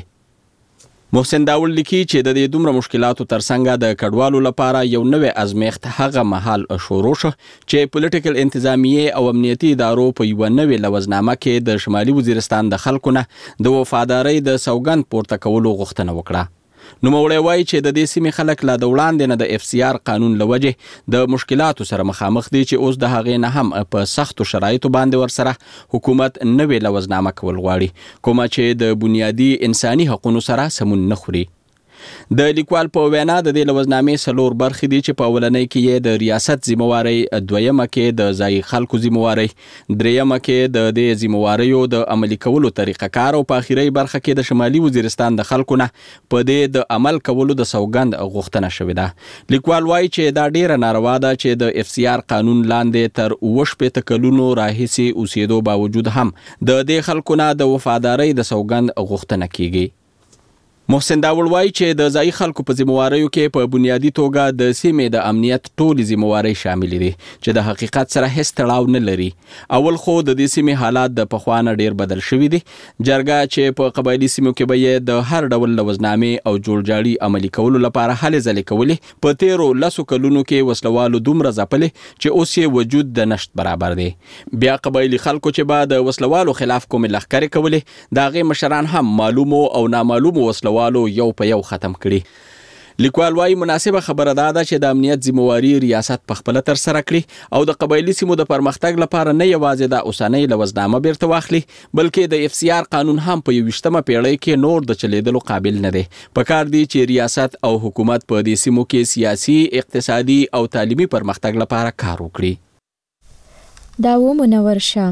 محسن داوود لیکي چې د دې دومره مشکلاتو ترڅنګ د کډوالو لپاره یو نوې ازمیښت هغه مهال شروع شو چې پولیټیکل انتظامیه او امنیتي ادارو په یو نوې لوزنامه کې د شمالي وزیرستان د خلکو نه د وفادارۍ د سوګند پورته کولو غوښتنه وکړه. نوموړی وایي چې د دې سیمې خلک لا د وړاندې نه د FCR قانون له وجې د مشکلاتو سره مخامخ دي چې اوس د هغې نه هم په سختو شرایطو باندې ورسره حکومت نوې لوزنامه کول غواړي، کومه چې د بنیادي انساني حقونو سره سمون نه خوري. د لیکوال په وینا د دې لوزنامې 4 برخې دي چې په اولنۍ کې یې د ریاست ذمہواری، دویمه کې د ځایي خلکو ذمہواری، دریمه کې د دې ذمہواریو د عملي کولو طریقه کار او په اخیری برخه کې د شمالي وزیرستان د خلکو نه په دې د عمل کولو د سوګند غوښتنه شوې ده. لیکوال وایي چې دا ډیره ناروا ده چې د FCR قانون لاندې تر 28 کلونو راهیسې اوسېدو باوجود هم د دې خلکو نه د وفادارۍ د سوګند غوښتنه کیږي. محسن داوود وایي چې د ځایي خلکو په ذمہواریو کې په بنیادی توګه د سیمې د امنیت ټولې ذمہوارۍ شامل دي چې د حقیقت سره هیڅ تړاو نه لري. اول خو د دې سیمې حالات د پخوانه ډیر بدل شوي دي. جرګه چې په قبایلی سیمو کې به یې د هر ډول لوزنامې او جوړجاړي عملي کولو لپاره هلې ځلې کولې، په تیرو 10 کلونو کې وسلوالو دومره ځپلې چې اوس یې وجود د نشت برابر دی. بیا قبایلی خلکو چې به د وسلوالو خلاف کومې لښکرې کولې د هغې مشران هم معلومو او نامعلومو وسلوالو یو په یو ختم کړي. لیکوال وايي مناسبه خبره ده چې د امنیت ذمہواری ریاست په خپل تر سره کړي او د قبایلی سیمو د پرمختګ لپاره نه یوازې د اوسنۍ لوزنامه بیرته واخلي بلکې د FCR قانون هم په 20مه پیړۍ کې نور د چلیدلو قابل نه دی. پکار دی چې ریاست او حکومت په دې سیمو کې سیاسي، اقتصادي او تعلیمي پرمختګ لپاره کار وکړي. دا و منور شاه.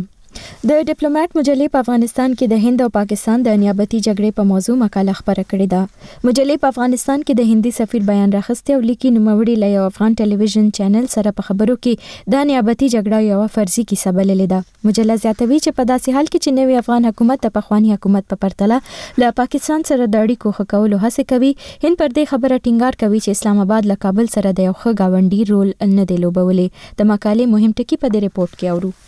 د ډیپلوماټ مجلې په افغانستان کې د هند او پاکستان د نیابتي جګړې په موضوع مقاله خپره کړې ده. مجلې په افغانستان کې د هندي سفیر بیان راخسته او لیکي نوموړي له یو افغان ټلویزیون چینل سره په خبرو کې د نیابتي جګړه یو فرضي کیسه بللې ده. مجله زیاتوي چې په داسې حال کې چې نوی افغان حکومت د پخوانی حکومت په پرتله له پاکستان سره د اړیکو ښه کولو هڅه کوي، هند پر دې خبره ټینګار کوي چې اسلام آباد له کابل سره د یو ښه گاونډي رول نه دی لوبولی. د مقالې مهم ټکی په دې ریپورت کې اورو.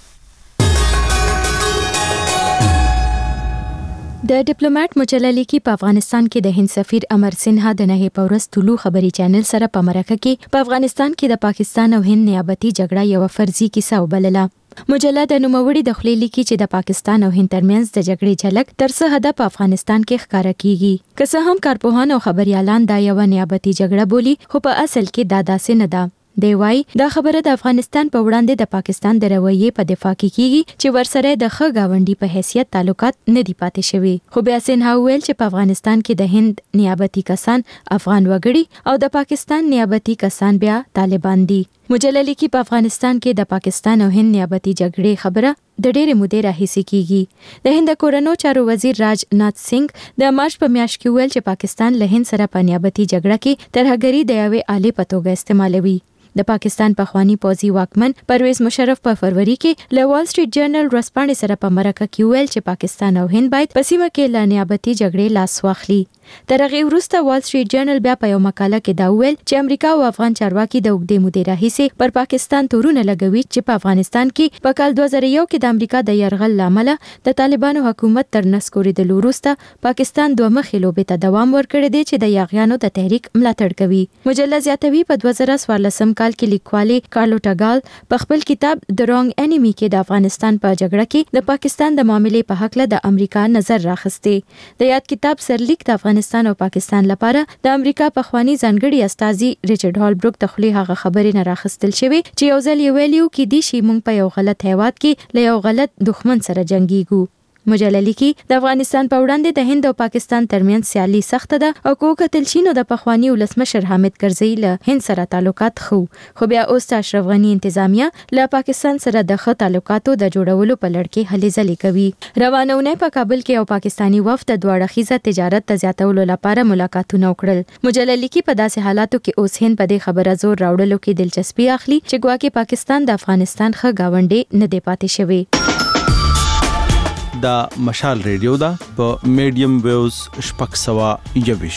د ډیپلوماټ مجله لیکي په افغانستان کې د هند سفیر امر سنها د نه په ورځ طلوع خبري چینل سره په مرکه کې په افغانستان کې د پاکستان او هند نیابتي جګړه یو فرضي کیسه وبلله. مجله د نوموړي د خولې لیکي چې د پاکستان او هند ترمنځ د جګړې جلک تر څه حده په افغانستان کې ښکارا کیږي. که څه هم کارپوهان او خبريالان دا یو نیابتي جګړه بولي، خو په اصل کې دا داسې نه ده. دی وايي دا خبره د افغانستان په وړاندې د پاکستان د رویې په دفاع کې کیږي چې ورسره د ښه گاونډي په حیثیت تعلقات نه دی پاتې شوی. خو بیا سنها ویل چې په افغانستان کې د هند نیابتي کسان افغان وګړي او د پاکستان نیابتي کسان بیا طالبان دي. مجله لیکي په افغانستان کې د پاکستان او هند نیابتي جګړې خبره د ډېرې مودې راهیسې کیږي. د هند کورنو چارو وزیر راج نات سنگ د مارچ په میاشت کې ویل چې پاکستان له هند سره په نیابتي جګړه کې ترهګري د یوې آلې په توګه استعمالوي. د پاکستان پخوانی پوځي واکمن پرویز مشرف په فروری کې له وال سټریټ جرنل ورځپاڼې سره په مرکه کې ویل چې پاکستان او هند باید په سیمه کې له نیابتي جګړې لاس واخلي. تر هغې وروسته وال سټریټ جرنل بیا په یو مقاله کې دا ویل چې امریکا او افغان چارواکي د اوږدې مودې راهیسې پر پاکستان تورونه لګوي چې په افغانستان کې په کال 2001 کې د امریکا د یرغل لامل د طالبانو حکومت تر نسکورېدلو وروسته پاکستان دوه مخې لوبې ته دوام ورکړی دی چې د یاغیانو د تحریک ملاتړ کوي. مجله زیاتوي په 2014 کال کې لیکوالي کارلو ټاګال په خپل کتاب د رونګ انیمی کې د افغانستان په جګړه کې د پاکستان د معاملې په حق له د امریکا نظر راخسته. د یاد کتاب سرلیک د افغانستان او پاکستان لپاره د امریکا پخوانی ځانګړي استازي ریچارډ هالبروک د خولي هغه خبرې نه راخستل شوی چې یو ځل یې ویلیو کې دي چې موږ په یو غلط هیواد کې له یو غلط دښمن سره جنگیږو. مجله لیکي د افغانستان په وړاندې د هند او پاکستان ترمنځ سیالي سخت ده او کو کتل شي نو د پخوانی ولسمشر حامد کرزي له هند سره تعلقات خو بیا اوس اشرف غنی انتظامیه له پاکستان سره د ښه تعلقاتو د جوړولو په لړ کې هلې ځلې کوي. روانونه په کابل کې یو پاکستانی وفد د دواړه تجارت ته زیاتولو لپاره ملاقاتونه وکړل. مجله لیکي په داسې حالاتو کې اوس هند په دې خبره زور راوړلو کې دلچسپي اخلي چې ګواکې پاکستان د افغانستان ښه گاونډي نه دی پاتې شوی. دا مشال ریډیو دا په میډیم ویوز شپږ سوه یویش.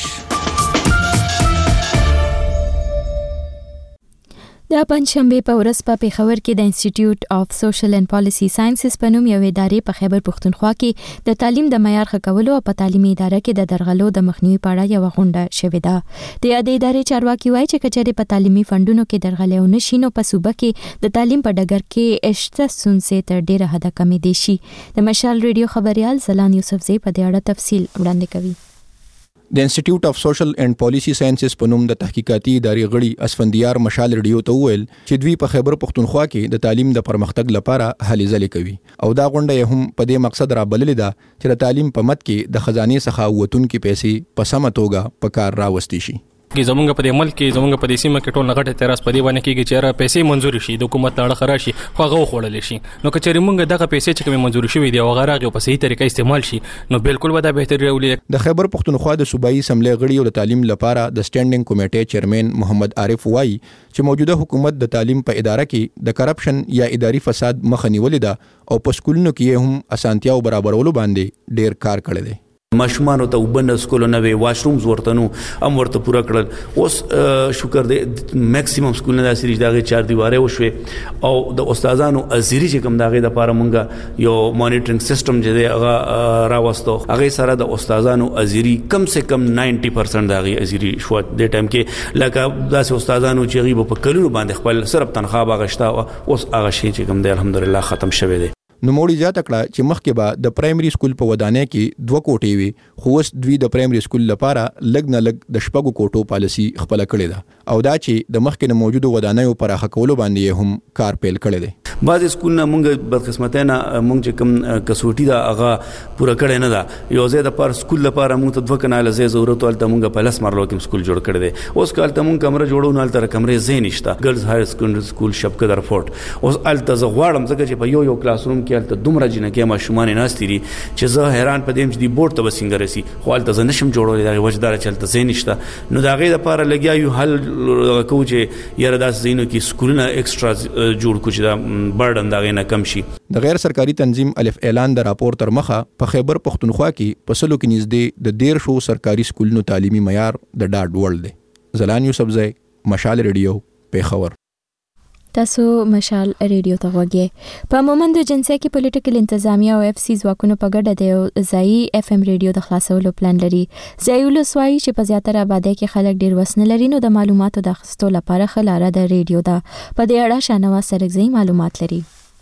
د پنځشنبه په ورځ په پېښور کې د انسټیټیوټ اف سوشل اینڈ پالیسی ساينسز په نوم یو ادارې په خیبر پښتونخوا کې د تعلیم د معیار ښه کولو او په تعلیمي اداره کې د درغلو د مخنیوي په اړه یو غونډه شوې ده. د یادې ادارې چارواکي وایي چې کچېرې په تعلیمي فندونو کې درغلي ونه شي نو په صوبه کې د تعلیم په ډګر کې شته ستونزې تر ډېره حده کمې دي شي. د مشال ریډیو خبريال زلان یوسفزی په دې اړه تفصیل وړاندې کوي. د انسټیټیوټ اف سوشل اینڈ پالیسی ساينسز په نوم د تحقیقاتي ادارې غړي اسفندیار مشال ریډیو ته وویل چې دوی په خیبر پښتونخوا کې د تعلیم د پرمختګ لپاره هلې ځلې کوي او دا غونډه یې هم په دې مقصد را بللې ده چې د تعلیم په مد کې د خزانه څخه وتونکو پیسې په سمه توګه په کار راوستي شي. کې زمونږ په دې ملک کې زمونږ په دې سیمه کې ټول نغټه اعتراض په دې باندې کېږي چې را پیسې منزور شي د حکومت لاړه خرا شي خو هغه وخوړل شي. نو کچېرې مونږ دغه پیسې چې کوم منزور شي دی او هغه راغی په صحیح طریقه استعمال شي نو بالکل ودا بهتري راولي. د خیبر پښتونخوا د صوبایي اسمبلی غړي او د تعلیم لپاره د سټینډینګ کمیټې چیرمن محمد عارف وایي چې موجوده حکومت د تعلیم په اداره کې د کرپشن یا اداري فساد مخه نیولې ده او په سکولونو کې هم اسانتیاو برابرولو باندې ډیر کار کړی دی. ماشومان ته وبند سکولونه وي واشرومز ورته نو ام ورته پورا کړل اوس شکر دې میکسیمم سکولونه د سریج دغه 4 دیواره وشوي او د استادانو ازيري چې کوم دغه د لپاره مونږه یو مانیټرینګ سیستم چې هغه راوستو هغه سره د استادانو ازيري کم سے کم 90% دغه ازيري شو د ټایم کې لکه داسې استادانو چې غیب په کلونو باندې خپل صرف تنخواه باغشتا اوس هغه شی چې کوم دی الحمدلله ختم شوه دی. نو موړي زیاته کړه چې مخکې به د پرایمري سکول په ودانۍ کې 2 کوټې وي خو اوس دوی د پرایمري سکول لپاره لږ نه لږ د 6 کوټو پالیسي خپل کړې ده او دا چې د مخکې موجوده ودانۍ پر اخ کولو باندې هم کار پیل کړی دی. بعض سکولونه مونږ بدقسمتۍ نه مونږ چې کوم کسوټي دا هغه پوره کړی نه ده. یو ځای د پاره سکول لپاره مونږ ته 2 کناله ځای ضرورت ولته مونږ په لاس مرلو کې سکول جوړ کړی دی. اوس کال ته مونږ کمره جوړو نه الته کمرې ځای نشته. ګرلز های سکندري سکول شبکدر فورټ اوس الته زه غواړم ځکه چې په یو کلاس روم کې الته دومره جنکې ماشومان ناستې دي چې زه حیران پدې چې دی بورډ ته بسنګ رسی خو الته زه نشم جوړولای دا وجدار چلته زین نشته. نو دا غي د لپاره لګیا یو حل کو چې یاره داس زینو کې سکولونه ایکسترا جوړ کو چې دا برډن دا غي نه کم شي. د غیر سرکاري تنظیم الف اعلان د راپور تر مخه په خیبر پختونخوا کې په سلو کې نږدې د 150 سرکاري سکولونو تعلیمي معیار د ډاډ وړ دی. زلان یوسفزئی، مشال ریډیو، پیښور. تاسو مشال ریډیو ته وګورئ. په مومند جنسي کې پولیټیکل انتظامیه او اف سی ځواکونو په ګډه د ځایي اف ام ریډیو د خلاصولو پلان لري. ځایي ولسوالۍ چې په زیاتره آبادی کې خلک ډیر وسنه لري نو د معلوماتو د اخیستو لپاره خلاره د ریډیو ده. په دې اړه شانوا سرګزی معلومات لري.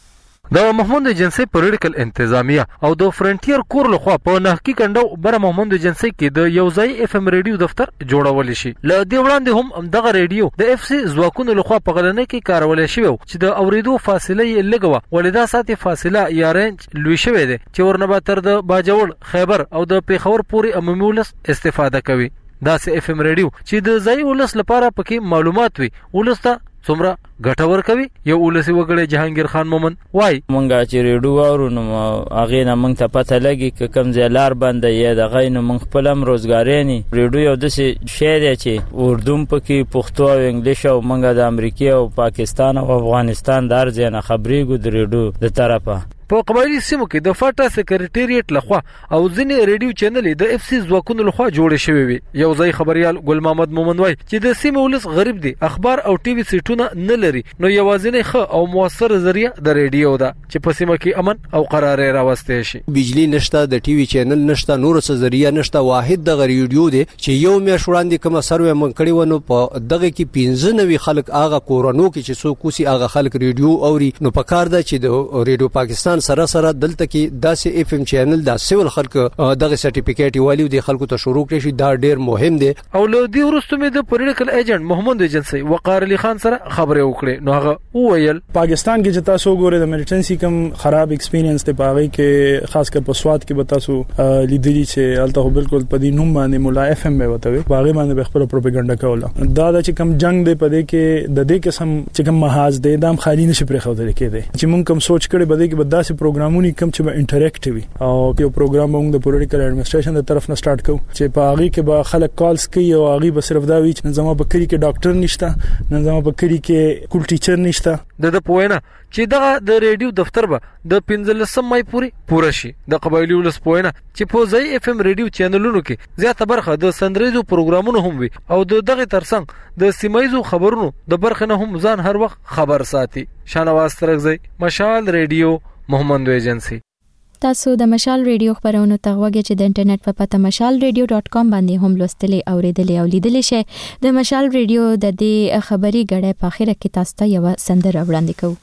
د محمود جنسي پولیټیکل انتظامیه او د فرنټیر کور لخوا په نهکی کندو بر محمود جنسي کې د یو ځای اف ام ریډیو دفتر جوړول شي. ل دې وړاندې هم دغه ریډیو د اف سی ځواکونو لخوا په غلنه کې کارول شوی چې د اوریدو فاصله یې لګوه ولدا ساتي فاصله یا رینج لوي شوی دی چې ورنه تر د باجوړ، خیبر او د پیښور پورې عمومي ولس استفاده کوي. دا سه اف ام ریډیو چې د ځای ولس لپاره پکې معلومات وي ولسته څومره ګټور کوي. یو ولسی وګړي جهانگیر خان مومن وای مونږه چې ریډیو اورو نو هغه نه مونږ ته پته لګي ک کم زلار باندې یا د غین مونږ خپل هم روزګاري نه ریډیو یو د شعر چې اردو پکې پښتو او انګلیش او مونږه د امریکا او پاکستان او افغانستان درځي نه خبري ګو د ریډیو د طرفه په قبایلی سیمو کې د فاټا سکریټریټ لخوا او ځینې ریډیو چینل د اف سی ځواکونو لخوا جوړ شوی وي. یو ځای خبريال ګل محمد مومن وای چې د سیمو ولس غریب دي، اخبار او ټي وي سیټونه نه لري نو یوازینی ښه او موثر ذریعہ د ریډیو ده چې په سیمه کې امن او قرار راوستي شي. بجلی نشته، د ټي وي چینل نشته، نور څه ذریعہ نشته، واحد د ریډیو دی چې یو میاشت وړاندې کوم سروې من کړی ونه په دغه کې 95 خلک هغه کورونو کې چې څوک کوسي هغه خلک ریډیو اوري. نو په کار ده چې د ریډیو پاکستان سره دلته کې داسې اف ام چینل د سیول خلک دغه سرټیفیکیټ والیو د خلکو ته شروع کړی شي. دا ډیر مهم دی. او له دې وروسته مې د پولیټیکل ایجنټ محمود جنسي وقار علي خان سره خبرې وکړې نو هغه وویل پاکستان کې چې تاسو ګورئ د ملیټنسي کم خراب ایکسپیرینس ته پاغي کې خاص کر په سواد کې به تاسو لیدلی چې الته بالکل په دې نوم باندې مولا اف ام به وتوي باغې باندې خپل پروپاګاندا کوله. دا چې کم جنگ دی په دې کې د دې قسم چې کم محاذ دی دام خالی نشي پرې خو درې کې دی چې مونږ کم سوچ کړي بده کې بداسې پروګرامونه کم چې به انټریکټیوي او یو پروګرام موږ د پولیټیکل ایڈمنسټریشن د طرف نه سٹارټ کوو چې په هغه کې به خلک کالز کوي او هغه به صرف دا وی چې نظام په کلی کې ډاکټر نشته، نظام په کلی کې کول ټیچر نشته. د پوینه چې دغه د ریډیو دفتر به د 15 مای پوره شي. د قبایلی ولس پوینه چې په ځای اف ام ریډیو چینلونو کې زیاته برخه د سندریزو پروګرامونو هم وي او دغه ترڅنګ د سیمایزو خبرونو د برخه نه هم ځان هر وخت خبر ساتي. شانواز ترغزی، مشال ریډیو، محمد ایجنسی. تاسو د مشال ریډیو خبرونو ته غوږی چې د انټرنیټ په پته mashalradio.com باندې هم لوستلی او ریډلی او لیدلی شئ. د مشال ریډیو د دې خبري غړې په اخره کې تاسو ته یو سندره وړاندې کوو.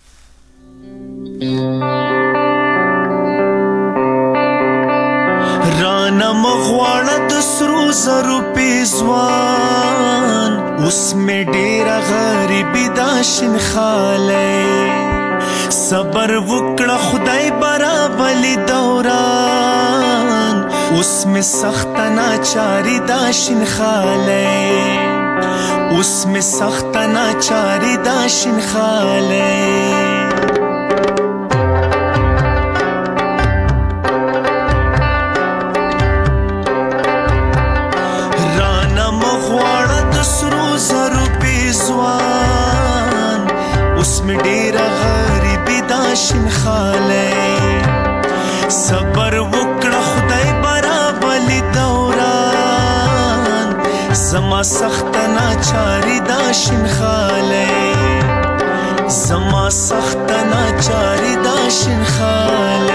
رانا مغواړه د سرو زرو پیزوان اوس مې ډېره غریبي دا شین خالی صبر وکړه خدای برابلی دوران اوس مې سخت ناچاری دا شین خالی اوس مې سخت ناچاری دا شین خالی زرو پیزوان اوس می ډیره غریبی دا شین خالی صبر وکړه خدای برابلی دوران زما سخت ناچاری دا شین خالی زما سخت ناچاری دا شین خالی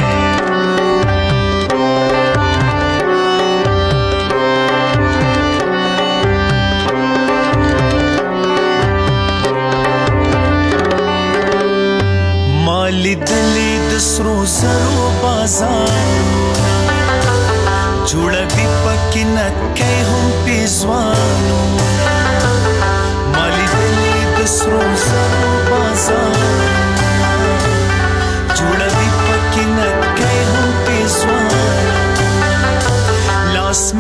لیدلی د سرو زرو بازارونه جوړوي پکې نکۍ هم پیزوانونه ما لیدلی د سرو زرو بازارونه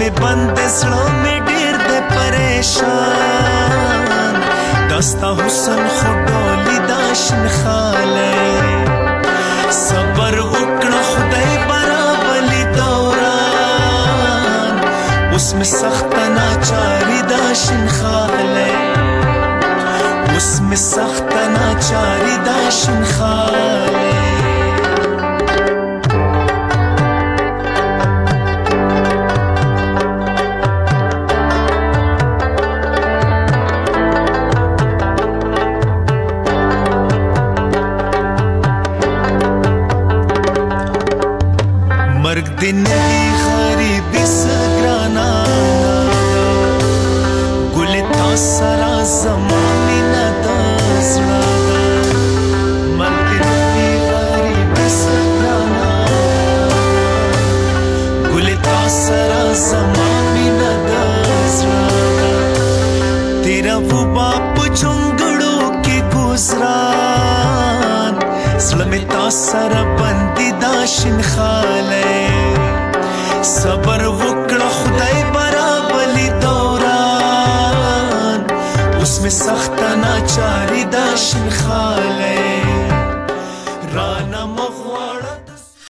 में बंद सड़ों में ढेर दे परेशान दस्ता हुसन खुडोली दाशिन खाले सबर उकड़ा खुदाई बराबली दौरान उसमें सख्त नाचारी दाशिन खाले उसमें सख्त नाचारी दाशिन खाले مرگ دنی غریبی سگرانا گل تاسرا زمانی ندازنا مرگ دنی غریبی سگرانا گل تاسرا زمانی ندازنا تیرا وہ باپ جنگڑوں کے گزران سلم تاسرا بندی داشن خاله صبر وکړه خدای برابلی دوران اوس می سخت ناچاری داشن خاله